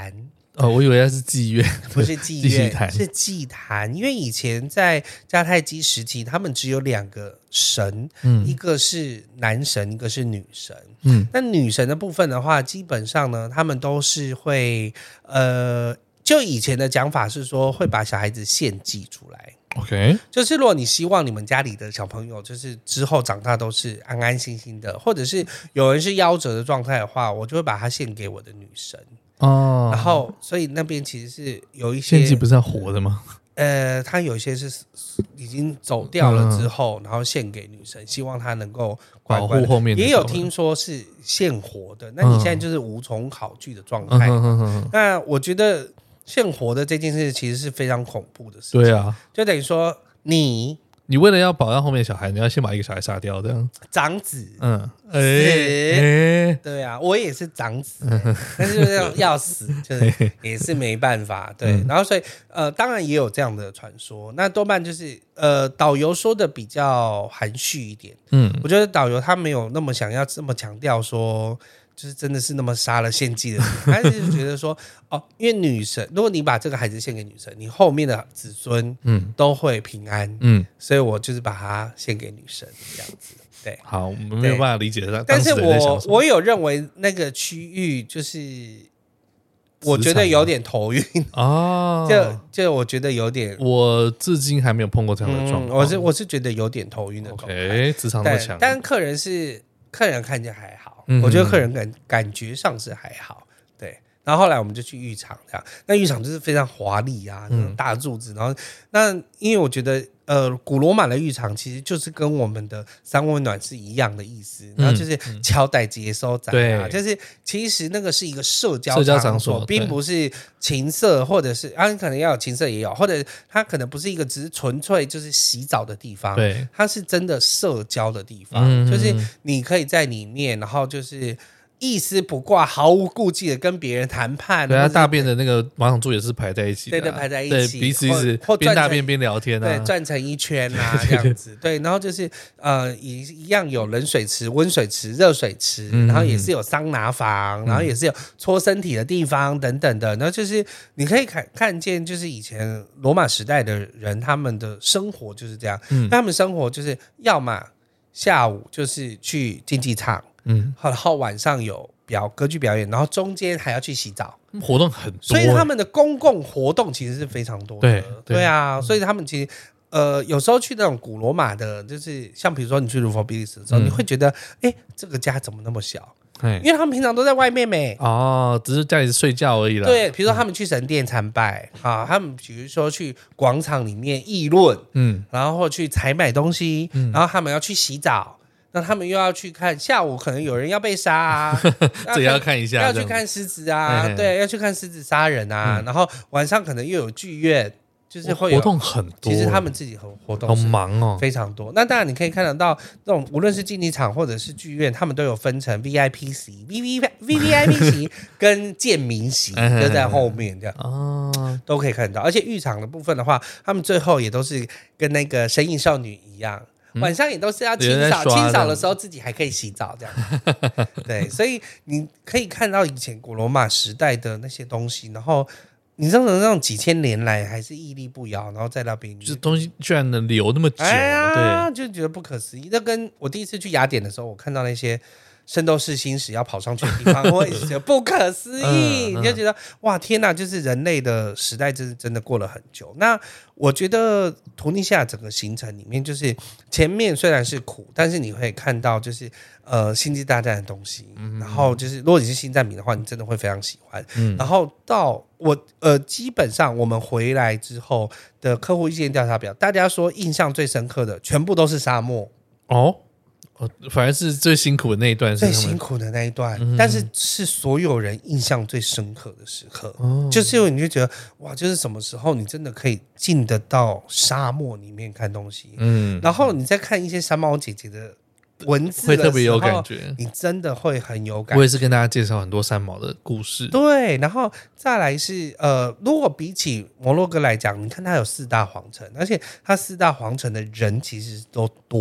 S1: 哦，我以为那是妓院，
S2: 不是妓院，是祭坛。因为以前在迦太基时期，他们只有两个神，嗯，一个是男神，一个是女神。嗯，那女神的部分的话，基本上呢，他们都是会，呃，就以前的讲法是说，会把小孩子献祭出来。
S1: OK，
S2: 就是如果你希望你们家里的小朋友就是之后长大都是安安心心的，或者是有人是夭折的状态的话，我就会把它献给我的女神哦。然后，所以那边其实是有一些
S1: 献祭不是要活的吗？
S2: 呃，他有一些是已经走掉了之后，嗯、然后献给女神，希望她能够
S1: 保护后面。
S2: 也有听说是献活的，那你现在就是无从考据的状态。嗯、哼哼哼那我觉得。献活的这件事其实是非常恐怖的事情。
S1: 对啊，
S2: 就等于说你
S1: 你为了要保障后面的小孩，你要先把一个小孩杀掉，这样
S2: 长子，
S1: 嗯，
S2: 哎、欸欸，对啊，我也是长子、欸，嗯、但是就是要, 要死，就是也是没办法，对。嗯、然后所以呃，当然也有这样的传说，那多半就是呃，导游说的比较含蓄一点，嗯，我觉得导游他没有那么想要这么强调说。就是真的是那么杀了献祭的人，他就是觉得说哦，因为女神，如果你把这个孩子献给女神，你后面的子孙嗯都会平安嗯，所以我就是把它献给女神这样子。对，
S1: 好，我们没有办法理解的，
S2: 但是我我有认为那个区域就是我觉得有点头晕哦，就就我觉得有点，
S1: 我至今还没有碰过这样的状况、嗯，
S2: 我是我是觉得有点头晕的状态。
S1: OK， 磁场那么强，
S2: 但客人是客人看起来还好。我觉得客人感感觉上是还好，对。然后后来我们就去浴场，这样，那浴场就是非常华丽啊，那种大柱子。然后那因为我觉得，呃，古罗马的浴场其实就是跟我们的三温暖是一样的意思，然后就是敲带接收仔啊，就是其实那个是一个社交
S1: 社交场所，
S2: 并不是情色或者是啊，可能要有情色也有，或者它可能不是一个只是纯粹就是洗澡的地方，
S1: 对，
S2: 它是真的社交的地方，嗯、就是你可以在里面，然后就是。一丝不挂，毫无顾忌的跟别人谈判。
S1: 对啊，大便的那个马桶座也是排在一起的、啊，
S2: 对对，排在一起，
S1: 对，彼此一直边大便边聊天啊，
S2: 对，转成一圈啊，这样子。对，然后就是呃，也一样有冷水池、温水池、热水池，嗯、然后也是有桑拿房，嗯、然后也是有搓身体的地方等等的。然后就是你可以看看见，就是以前罗马时代的人他们的生活就是这样，嗯、他们生活就是要么下午就是去竞技场。嗯，然后晚上有表歌剧表演，然后中间还要去洗澡，
S1: 活动很多，
S2: 所以他们的公共活动其实是非常多的。
S1: 对
S2: 对, 对啊，所以他们其实呃有时候去那种古罗马的，就是像比如说你去卢浮比利斯的时候，嗯、你会觉得哎，这个家怎么那么小？因为他们平常都在外面没
S1: 哦，只是家里睡觉而已啦。
S2: 对，比如说他们去神殿参拜、嗯、啊，他们比如说去广场里面议论，嗯，然后去采买东西，嗯、然后他们要去洗澡。那他们又要去看，下午可能有人要被杀啊，
S1: 这也要看一下，
S2: 要去看狮子啊，对，要去看狮子杀人啊，嗯、然后晚上可能又有剧院，就是会有
S1: 活动很多。
S2: 其实他们自己很活动
S1: 好忙哦，
S2: 非常多。那当然你可以看得到，这种无论是竞技场或者是剧院，他们都有分成 V I P 席、V V V V I P 席跟健民席，就在后面这样哦，都可以看到。而且浴场的部分的话，他们最后也都是跟那个神隐少女一样。晚上也都是要清扫，清扫的时候自己还可以洗澡，这样。对，所以你可以看到以前古罗马时代的那些东西，然后你知道那种几千年来还是屹立不摇，然后在那边，
S1: 这东西居然能留那么久，
S2: 哎呀，
S1: 对，
S2: 就觉得不可思议。那跟我第一次去雅典的时候，我看到那些圣斗士星矢要跑上去的地方，我也觉得不可思议，嗯嗯、你就觉得哇天哪，就是人类的时代真真的过了很久。那我觉得图尼西亚整个行程里面，就是前面虽然是苦，但是你会看到就是呃星际大战的东西，嗯、然后就是如果你是星战迷的话，你真的会非常喜欢。嗯、然后到我呃基本上我们回来之后的客户意见调查表，大家说印象最深刻的全部都是沙漠
S1: 哦。反而是最辛苦的那一段是
S2: 最辛苦的那一段、嗯、但是是所有人印象最深刻的时刻、哦、就是因为你就觉得哇，就是什么时候你真的可以进得到沙漠里面看东西，嗯，然后你再看一些山猫姐姐的文字的时候，
S1: 会特别有感觉，
S2: 你真的会很有感觉。
S1: 我也是跟大家介绍很多三毛的故事，
S2: 对，然后再来是呃，如果比起摩洛哥来讲，你看它有四大皇城，而且它四大皇城的人其实都多的。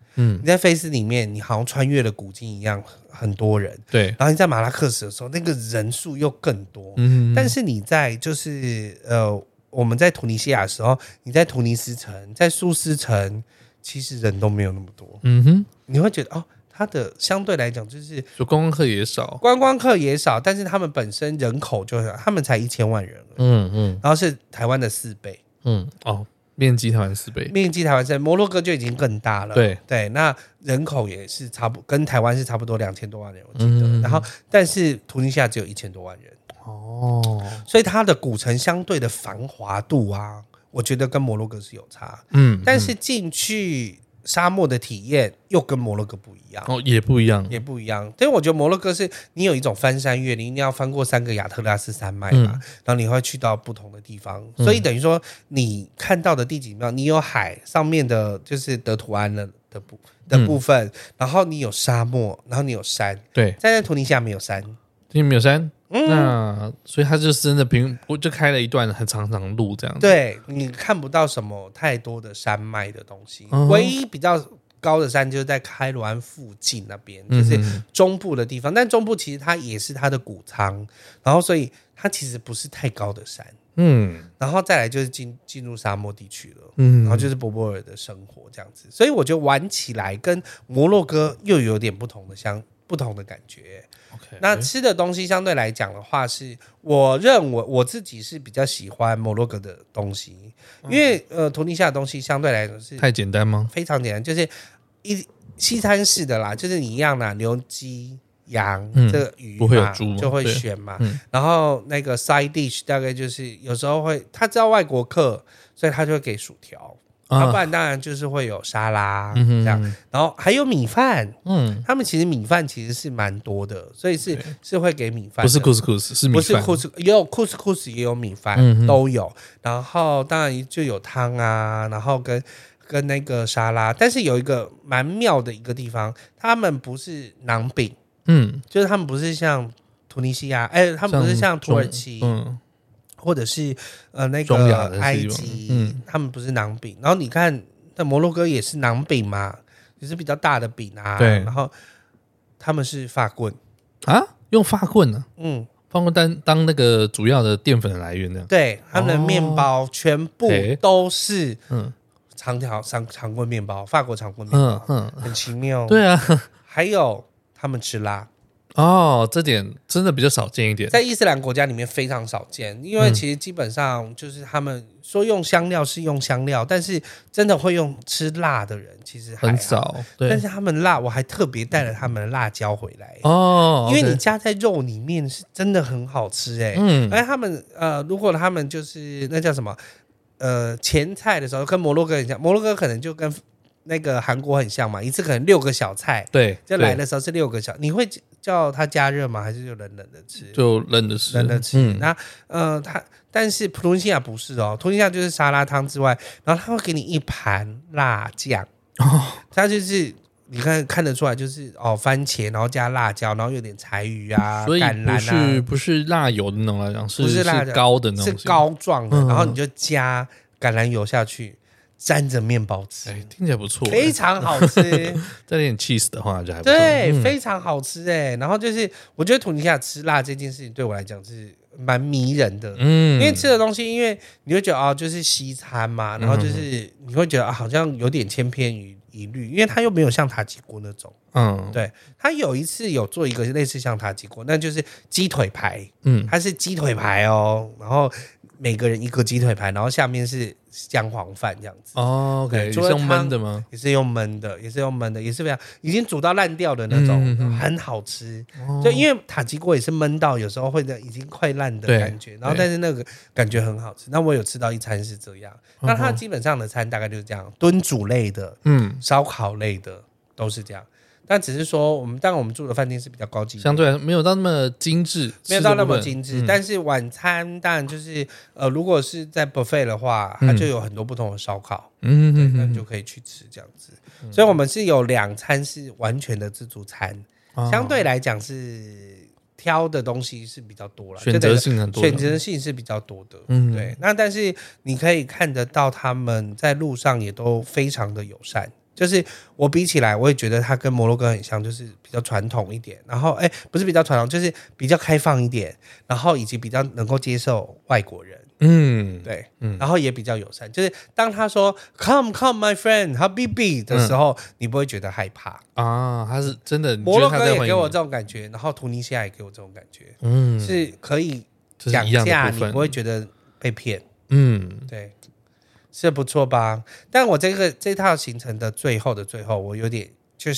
S2: 嗯，你在菲斯里面，你好像穿越了古今一样，很多人。
S1: 对，
S2: 然后你在马拉克什的时候，那个人数又更多。嗯，但是你在就是呃，我们在突尼西亚的时候，你在突尼斯城、在苏斯城，其实人都没有那么多。嗯哼，你会觉得哦。它的相对来讲就是
S1: 就观光客也少，
S2: 观光客也少，但是他们本身人口就是他们才一千万人，嗯嗯，然后是台湾的四倍，
S1: 嗯哦，面积台湾四倍，
S2: 面积台湾四倍，摩洛哥就已经更大了，
S1: 对
S2: 对，那人口也是差不跟台湾是差不多两千多万人，我记得，嗯、然后但是突尼西亚只有一千多万人，哦，所以它的古城相对的繁华度啊，我觉得跟摩洛哥是有差，嗯，但是进去。沙漠的体验又跟摩洛哥不一样
S1: 哦，也不一样，
S2: 也不一样。但是我觉得摩洛哥是你有一种翻山越岭，你一定要翻过三个亚特拉斯山脉嘛，嗯、然后你会去到不同的地方，嗯、所以等于说你看到的地景庙，你有海上面的，就是德图安的的部的部分，嗯、然后你有沙漠，然后你有山，
S1: 对，
S2: 在突尼西亚没有山，
S1: 因为没有山。嗯、那所以他就真的平，我就开了一段很长长的路这样子。
S2: 对，你看不到什么太多的山脉的东西，嗯、唯一比较高的山就是在开罗安附近那边，就是中部的地方。嗯、但中部其实它也是它的谷仓，然后所以它其实不是太高的山。嗯，然后再来就是进进入沙漠地区了，嗯，然后就是柏柏尔的生活这样子。所以我觉得玩起来跟摩洛哥又有点不同的相不同的感觉。Okay. 那吃的东西相对来讲的话是，我认为我自己是比较喜欢摩洛哥的东西，因为呃，突尼西亚的东西相对来讲是
S1: 太简单吗？
S2: 非常简单，就是一西餐式的啦，就是你一样啦，牛鸡羊、嗯、这个鱼嘛，
S1: 不会有猪
S2: 就会选嘛，嗯、然后那个 side dish 大概就是有时候会，他知道外国客，所以他就会给薯条。要不然当然就是会有沙拉、嗯、这样，然后还有米饭，嗯，他们其实米饭其实是蛮多的，所以是是会给米饭，
S1: 不是 couscous 是米饭，
S2: 不是 couscous 也有 couscous 也有米饭、嗯、都有，然后当然就有汤啊，然后跟跟那个沙拉，但是有一个蛮妙的一个地方，他们不是馕饼，嗯，就是他们不是像突尼西亚，哎，他们不是像土耳其，嗯。或者是呃那个埃及，嗯，他们不是馕饼，然后你看那摩洛哥也是馕饼嘛，也是比较大的饼啊，
S1: 对，
S2: 然后他们是发棍
S1: 啊，用发棍呢、啊，嗯，发棍当当那个主要的淀粉的来源呢，
S2: 对，他们的面包全部都是嗯长条长长棍面包，法国长棍面包，嗯嗯，很奇妙，
S1: 对啊，
S2: 还有他们吃辣。
S1: 哦，这点真的比较少见一点，
S2: 在伊斯兰国家里面非常少见，因为其实基本上就是他们说用香料是用香料，但是真的会用吃辣的人其实还
S1: 很少。对，
S2: 但是他们辣，我还特别带了他们的辣椒回来哦，因为你加在肉里面是真的很好吃哎、欸。嗯，而他们呃，如果他们就是那叫什么呃前菜的时候，跟摩洛哥很像，摩洛哥可能就跟那个韩国很像嘛，一次可能六个小菜，
S1: 对，
S2: 就来的时候是六个小，你会叫它加热吗？还是就冷冷的吃？
S1: 就冷的吃，
S2: 冷的吃。嗯、那呃，它但是突尼西亚不是哦，突尼西亚就是沙拉汤之外，然后它会给你一盘辣酱，哦，它就是你看看得出来，就是哦番茄，然后加辣椒，然后有点柴鱼啊，
S1: 所以
S2: 橄榄啊，
S1: 不是不是辣油的那种来讲，是
S2: 不是辣
S1: 是高的那种，
S2: 是膏状的，嗯、然后你就加橄榄油下去。沾着面包吃、
S1: 欸，听起来不错，
S2: 非常好吃。
S1: 再点 cheese 的话就还不错，
S2: 对，嗯、非常好吃哎。然后就是，我觉得突尼西亚吃辣这件事情对我来讲是蛮迷人的，嗯，因为吃的东西，因为你会觉得啊、哦，就是西餐嘛，然后就是你会觉得、啊、好像有点千篇一律，因为它又没有像塔吉锅那种，嗯，对，它有一次有做一个类似像塔吉锅，那就是鸡腿排，嗯，它是鸡腿排哦，然后。每个人一个鸡腿排，然后下面是姜黄饭这样子。
S1: 哦 ，OK， 也是用焖的吗？
S2: 也是用焖的，也是用焖的，也是非常已经煮到烂掉的那种，嗯嗯嗯很好吃。哦、就因为塔吉锅也是焖到，有时候会的已经快烂的感觉，然后但是那个感觉很好吃。那我有吃到一餐是这样，那它基本上的餐大概就是这样，炖煮类的，嗯，烧烤类的都是这样。但只是说，我们当然我们住的饭店是比较高级，
S1: 相对没有到那么精致，
S2: 没有到那么精致。嗯、但是晚餐当然就是呃，如果是在 buffet 的话，它就有很多不同的烧烤，嗯，对，那你就可以去吃这样子。嗯、所以我们是有两餐是完全的自助餐，嗯、相对来讲是挑的东西是比较多了，
S1: 选择性很多，
S2: 选择性是比较多的。嗯，对。那但是你可以看得到他们在路上也都非常的友善。 就是我比起来，我也觉得它跟摩洛哥很像，就是比较传统一点，然后哎，不是比较传统，就是比较开放一点，然后以及比较能够接受外国人。嗯，对，嗯，然后也比较友善，就是当他说 "Come, come, my friend, Habibi" 的时候，嗯、你不会觉得害怕
S1: 啊。他是真的，
S2: 摩洛哥也给我这种感觉，然后突尼西亚也给我这种感觉，嗯，是可以讲价，你不会觉得被骗，嗯，对，是不错吧？但我这个这套行程的最后的最后，我有点就是。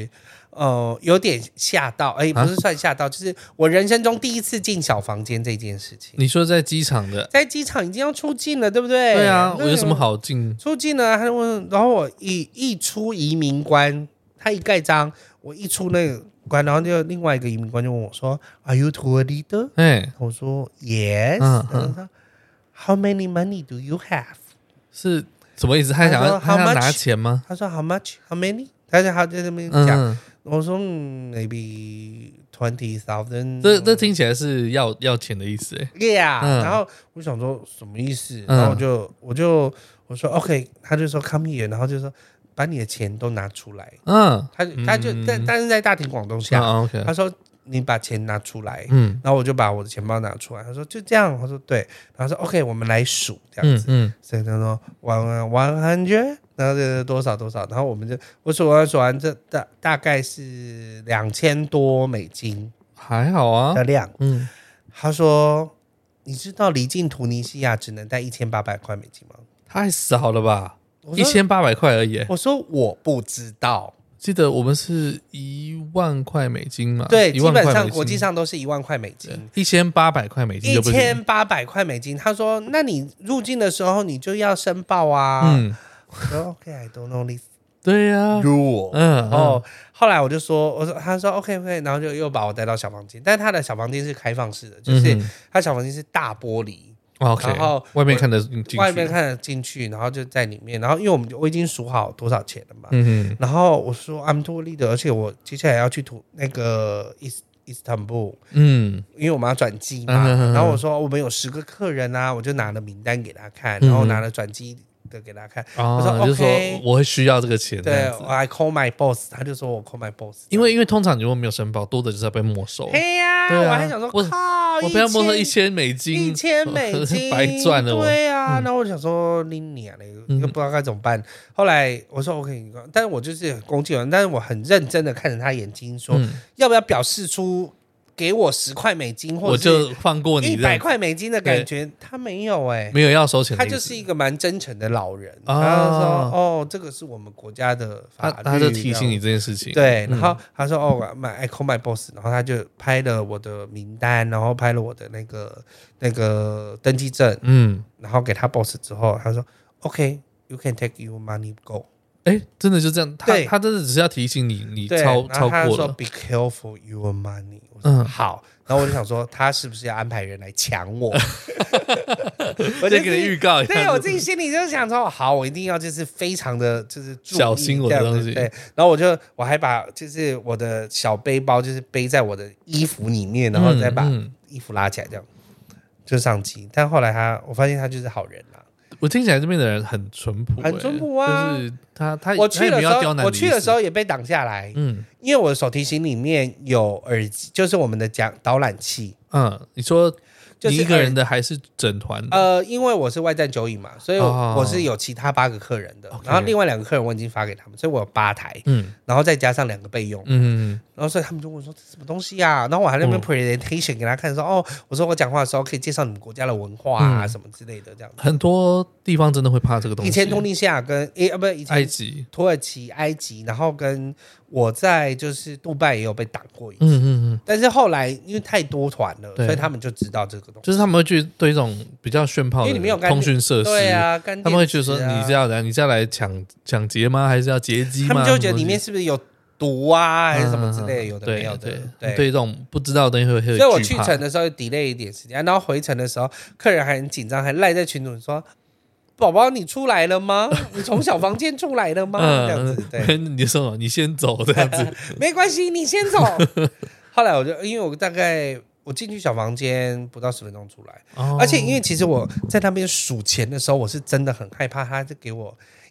S2: 呃，有点吓到，哎、欸，不是算吓到、啊，就是我人生中第一次进小房间这件事情。
S1: 你说在机场的，
S2: 在机场已经要出境了，对不对？
S1: 对啊，我有什么好进？
S2: 出境了，他问，然后我一一出移民关，他一盖章，我一出那个关，然后就另外一个移民官就问我说 ：“Are you tour leader？” 哎，我说 ：“Yes。嗯”嗯他说 ：“How many money do you have？”
S1: 是什么意思？他想要他要拿钱吗？
S2: 他说 ：“How much? How many？” 他就他在那边讲。嗯我说、嗯、maybe twenty thousand，
S1: 这这听起来是要要钱的意思哎。
S2: Yeah，、嗯、然后我想说什么意思？然后我就、嗯、我就我说 OK， 他就说 come here， 然后就说把你的钱都拿出来。嗯，他他就在、嗯、但是在大庭广众下、嗯 okay 他说你把钱拿出来。嗯，然后我就把我的钱包拿出来。他说就这样，我说对，然后说 OK， 我们来数这样子。嗯，嗯所以他说 one one hundred。然后这多少多少，然后我们就我数完数完，这大大概是两千多美金，
S1: 还好啊
S2: 的量。嗯，他说，你知道离境突尼西亚只能带一千八百块美金吗？
S1: 太少了吧，一千八百块而已。
S2: 我说我不知道，
S1: 记得我们是一万块美金嘛？
S2: 对，基本上国际上都是一万块美金，
S1: 一千八百块美金就不行，
S2: 一千八百块美金。他说，那你入境的时候你就要申报啊。嗯。我说 OK, I don't know this.
S1: 对呀、啊，
S2: 嗯，然后后来我就说，我说他说 OK OK， 然后就又把我带到小房间，但他的小房间是开放式的，就是他小房间是大玻璃，
S1: OK， 然后外面看得进去，
S2: 外面看得进去，然后就在里面，然后因为我们我已经数好多少钱了嘛，嗯，然后我说 I'm tour leader， 而且我接下来要去土那个伊伊斯坦布，嗯，因为我们要转机嘛，嗯、然后我说我们有十个客人啊，我就拿了名单给他看，然后拿了转机。的给大家看，
S1: 哦、
S2: 我说 OK，
S1: 就说我会需要这个钱，
S2: 对，我 I call my boss， 他就说我 call my boss，
S1: 因为因为通常你如果没有申报，多的就是要被没收。
S2: 嘿呀、啊，对啊，我还想说靠，
S1: 我不要没收一千美金，
S2: 一千美金
S1: 白赚了我。
S2: 对啊，然后我想说你娘嘞，又不知道该怎么办。后来我说 OK， 但是我就是很恭敬，但是我很认真的看着他眼睛说，嗯、要不要表示出。给我十块美金，或者
S1: 我就放过你
S2: 一百块美金的感觉，他没有哎、欸，
S1: 没有要收钱的，
S2: 他就是一个蛮真诚的老人。哦、他就说：“哦，这个是我们国家的法律。”
S1: 他他就提醒你这件事情。
S2: 对，然后他说：“哦 ，I call my boss。”然后他就拍了我的名单，然后拍了我的那个那个登记证，嗯，然后给他 boss 之后，他说 ：“OK，you can take your money go。”
S1: 哎，真的就这样，他他真的只是要提醒你，你超超过了。他
S2: 说 ：“Be careful your money。”嗯，好。然后我就想说，他是不是要安排人来抢我？
S1: 我就给你预告一下。
S2: 对我自己心里就想说，好，我一定要就是非常的就是注意
S1: 小心我的东西。
S2: 对，然后我就我还把就是我的小背包就是背在我的衣服里面，然后再把衣服拉起来，这样、嗯、就上机。但后来他，我发现他就是好人啦。
S1: 我听起来这边的人很淳朴、欸，
S2: 很淳朴啊。
S1: 就是他他
S2: 我去的时候，我去的时候也被挡下来，嗯，因为我的手提行里面有耳机，就是我们的讲导览器。
S1: 嗯，你说你一个人的还是整团的？
S2: 呃，因为我是外站酒饮嘛，所以我是有其他八个客人的，哦、然后另外两个客人我已经发给他们，所以我有八台，嗯，然后再加上两个备用，嗯，然后所以他们就问说这什么东西啊？然后我还在那边 presentation 给他看说，哦，我说我讲话的时候可以介绍你们国家的文化啊、嗯、什么之类的这样子。
S1: 很多地方真的会怕这个东西。
S2: 以前突尼西亚跟诶啊不是以前
S1: 埃及、
S2: 土耳其、埃及，然后跟我在就是杜拜也有被挡过一次，嗯嗯嗯，但是后来因为太多团了，所以他们就知道这个东西，
S1: 就是他们会去对这种比较炫炮的通讯设施，
S2: 对啊，他
S1: 们会觉得说你是要来，你是要来抢抢劫吗？还是要劫机吗？
S2: 他们就觉得里面是不是有毒啊，还是什么之类的，有的没有的，
S1: 对对这种不知道的东西会会。
S2: 所以我去程的时候 delay 一点时间，然后回程的时候，客人还很紧张，还赖在群组说。宝宝，你出来了吗？你从小房间出来了吗？嗯、这样子，对，
S1: 你说你先走这样子，
S2: 没关系，你先走。后来我就因为我大概我进去小房间不到十分钟出来，哦、而且因为其实我在那边数钱的时候，我是真的很害怕，他就给我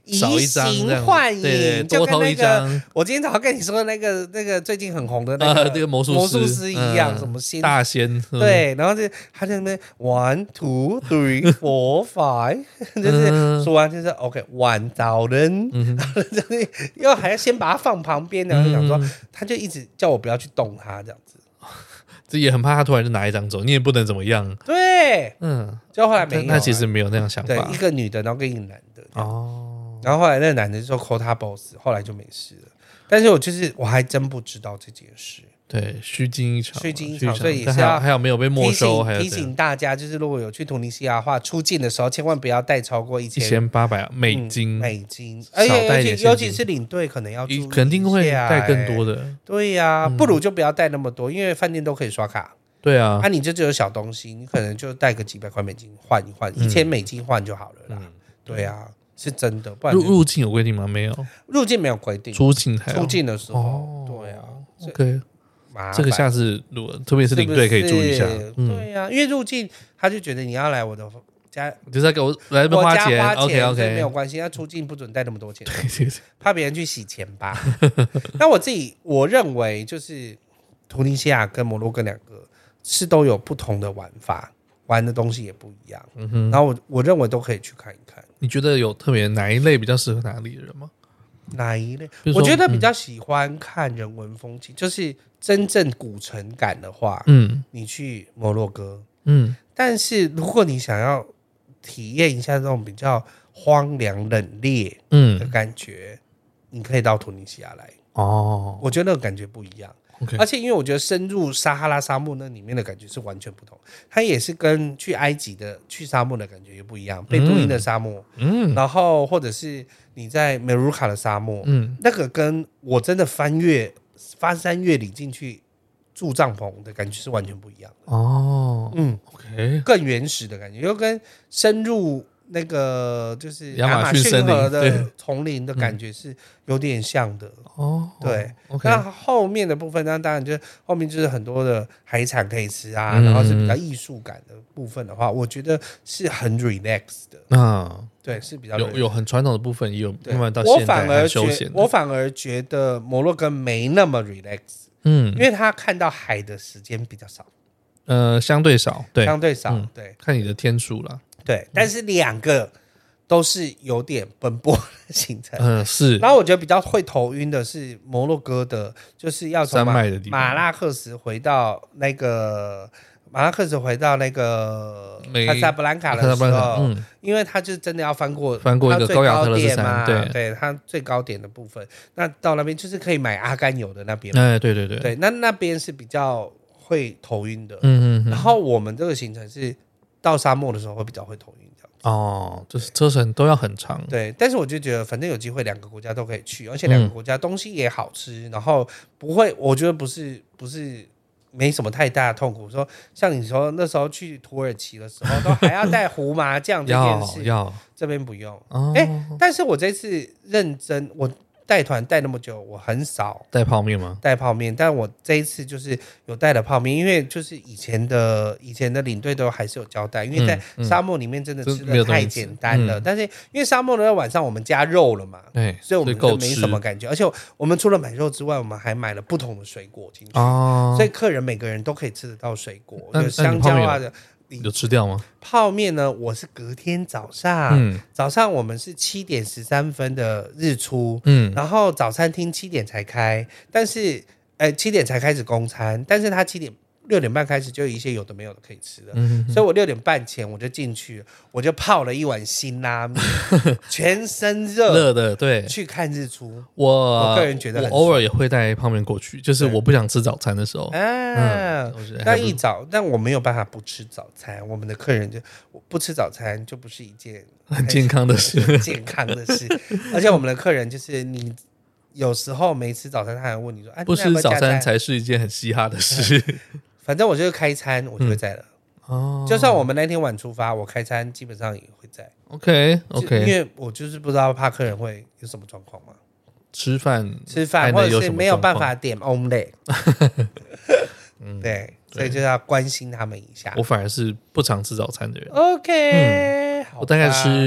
S2: 移形换影，
S1: 多偷一张。
S2: 我今天早上跟你说的那个那个最近很红的那个、呃、
S1: 这个魔术师
S2: 魔术师一样，嗯、什么仙
S1: 大仙
S2: 对，然后就他在那边 one two three four five， 就是说完就是 OK one thousand， 就是又还要先把它放旁边，然后就想说、嗯、他就一直叫我不要去动它这样子。
S1: 这也很怕他突然就拿一张走，你也不能怎么样。
S2: 对，嗯，就后来没有、啊，
S1: 他其实没有那样想法。
S2: 对，一个女的，然后跟一个男的。哦，然后后来那个男的就说 call 他 boss， 后来就没事了。但是我就是我还真不知道这件事。
S1: 对，虚惊一场，
S2: 虚惊一场，所以也是要
S1: 还有没有被没收，还有
S2: 提醒大家，就是如果有去突尼西亚的话，出境的时候千万不要带超过一千
S1: 一千八百美金，
S2: 嗯、美金，而且尤其是领队可能要注意，
S1: 肯定会带更多的。
S2: 对呀、啊嗯，不如就不要带那么多，因为饭店都可以刷卡。
S1: 对啊，
S2: 啊，你就只有小东西，你可能就带个几百块美金换一换，一千美金换就好了啦。嗯、对啊，是真的。不然
S1: 入入境有规定吗？没有，
S2: 入境没有规定，
S1: 出境才有。
S2: 出境的时候，哦、对啊
S1: ，OK。这个下次如果特别是领队可以注意一下，
S2: 是是嗯、对呀、啊，因为入境他就觉得你要来我的家，
S1: 就是要给我来这花钱 ，OK OK，
S2: 没有关系。那出境不准带那么多钱，对怕别人去洗钱吧。那我自己我认为就是突尼西亚跟摩洛哥两个是都有不同的玩法，玩的东西也不一样。嗯哼，然后我我认为都可以去看一看。
S1: 你觉得有特别哪一类比较适合哪里的人吗？
S2: 哪一类？我觉得比较喜欢看人文风景，嗯、就是真正古城感的话，嗯，你去摩洛哥，嗯，但是如果你想要体验一下这种比较荒凉冷冽的感觉，嗯、你可以到突尼西亚来哦。我觉得那个感觉不一样。Okay. 而且因为我觉得深入撒哈拉沙漠那里面的感觉是完全不同，它也是跟去埃及的去沙漠的感觉也不一样，贝都因的沙漠，嗯，然后或者是你在梅鲁卡的沙漠，嗯，那个跟我真的翻越翻山越岭进去住帐篷的感觉是完全不一样的哦，嗯 ，OK， 更原始的感觉，又跟深入那个就是亚马逊河的丛林的感觉是有点像的哦。对， okay. 那后面的部分呢，当然就后面就是很多的海产可以吃啊，嗯、然后是比较艺术感的部分的话，我觉得是很 relax 的啊。对，是比较
S1: 有有很传统的部分，也有慢慢到现代很休闲的。
S2: 我反而觉得摩洛哥没那么 relax， 嗯，因为他看到海的时间比较少，
S1: 呃，相对少，对，
S2: 相对少，嗯、对，
S1: 看你的天数啦。
S2: 对，但是两个都是有点奔波的行程，
S1: 嗯，是。
S2: 然后我觉得比较会头晕的是摩洛哥的，就是要从马, 马拉克什回到那个马拉克什回到那个卡萨布兰卡的时候，嗯、因为他就真的要翻过
S1: 翻过一个高雅特勒斯山，
S2: 对，对，他最高点的部分，那到那边就是可以买阿甘油的那边，
S1: 哎，对对对，
S2: 对，那那边是比较会头晕的，嗯嗯，然后我们这个行程是。到沙漠的时候会比较会头晕这样子
S1: 哦，就是车程都要很长。
S2: 对，但是我就觉得反正有机会两个国家都可以去，而且两个国家东西也好吃，嗯、然后不会，我觉得不是不是没什么太大的痛苦。说像你说那时候去土耳其的时候，都还要带胡麻酱这件事，
S1: 要要
S2: 这边不用。哦、欸，但是我这次认真我。带团带那么久，我很少
S1: 带泡面吗？
S2: 带泡面，但我这一次就是有带了泡面，因为就是以前的以前的领队都还是有交代，因为在沙漠里面真的吃的太简单了。嗯嗯、但是因为沙漠的晚上我们加肉了嘛，对，所以我们就没什么感觉。而且我们除了买肉之外，我们还买了不同的水果进去，哦、所以客人每个人都可以吃得到水果，就香蕉啊的。
S1: 有吃掉吗？
S2: 泡面呢？我是隔天早上，嗯、早上我们是七点十三分的日出，嗯，然后早餐厅七点才开，但是，呃，七点才开始供餐，但是他七点六点半开始就有一些有的没有的可以吃的，嗯、所以我六点半前我就进去，我就泡了一碗辛拉面，全身热
S1: 热的，对，
S2: 去看日出。
S1: 我
S2: 我个人觉得很
S1: 我偶尔也会带泡面过去，就是我不想吃早餐的时候，
S2: 啊，嗯、但一早，但我没有办法不吃早餐。我们的客人就不吃早餐就不是一件
S1: 很健康的事，
S2: 很健康的事。而且我们的客人就是你。有时候没吃早餐，他还问你说：“啊，
S1: 不吃早餐才是一件很嘻哈的事。”
S2: 反正我就是开餐，我就会在了。嗯、哦，就算我们那天晚出发，我开餐基本上也会在。
S1: OK OK，
S2: 因为我就是不知道怕客人会有什么状况嘛。
S1: 吃饭
S2: 吃饭，或者是没有办法点 omelette。嗯、对，所以就要关心他们一下。
S1: 我反而是不常吃早餐的人。
S2: OK，、嗯、
S1: 我大概吃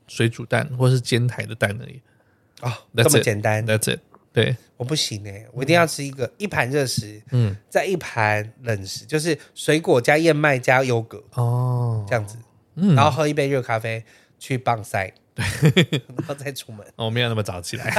S1: 水煮蛋或是煎台的蛋而已。
S2: 哦，这么简单
S1: ？That's it。对，
S2: 我不行哎、欸，我一定要吃一个、嗯、一盘热食，嗯，再一盘冷食，就是水果加燕麦加优格哦，这样子，嗯，然后喝一杯热咖啡去棒赛，对，然后再出门。
S1: 哦，没有那么早起来。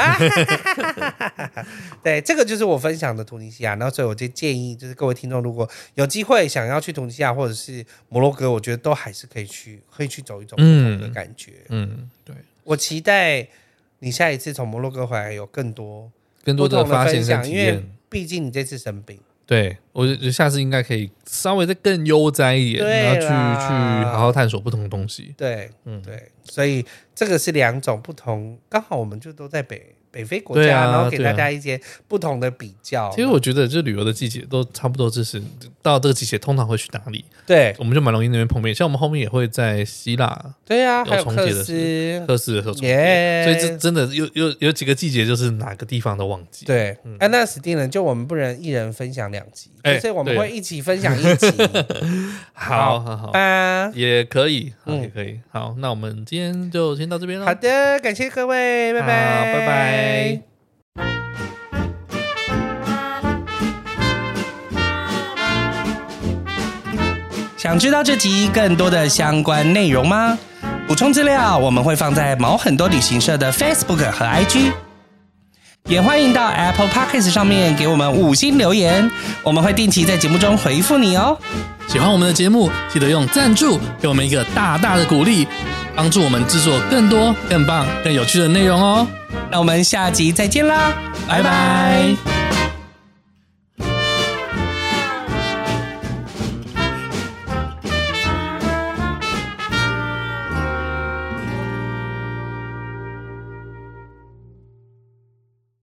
S2: 对，这个就是我分享的突尼西亚，然后所以我就建议，就是各位听众如果有机会想要去突尼西亚或者是摩洛哥，我觉得都还是可以去，可以去走一走不同的感觉。嗯，嗯对，我期待你下一次从摩洛哥回来有更多。
S1: 更多的发现跟体验，因为
S2: 毕竟你这次生病，
S1: 对我觉得下次应该可以稍微再更悠哉一点，然后去去好好探索不同的东西。
S2: 对，嗯，对，所以这个是两种不同，刚好我们就都在北北非国家，啊、然后给大家一些不同的比较。
S1: 其实我觉得，就旅游的季节都差不多，就是到这个季节通常会去哪里？
S2: 对，
S1: 我们就蛮容易那边碰面。像我们后面也会在希腊，
S2: 对啊，
S1: 有重叠的
S2: 时候，
S1: 科斯的时候重叠， yeah 所以这真的有有有几个季节，就是哪个地方都忘记。
S2: 对，哎、嗯啊，那死定了，就我们不能一人分享两集，欸、所以我们会一起分享一集。
S1: 好好好吧，也可以，好也可以。好，那我们今天就先到这边了。
S2: 好的，感谢各位，拜拜，
S1: 拜拜。
S2: 想知道这集更多的相关内容吗？补充资料我们会放在毛很多旅行社的 Facebook 和 I G， 也欢迎到 Apple Podcast 上面给我们五星留言，我们会定期在节目中回复你哦。
S1: 喜欢我们的节目，记得用赞助给我们一个大大的鼓励，帮助我们制作更多、更棒、更有趣的内容哦。
S2: 那我们下集再见啦，拜拜。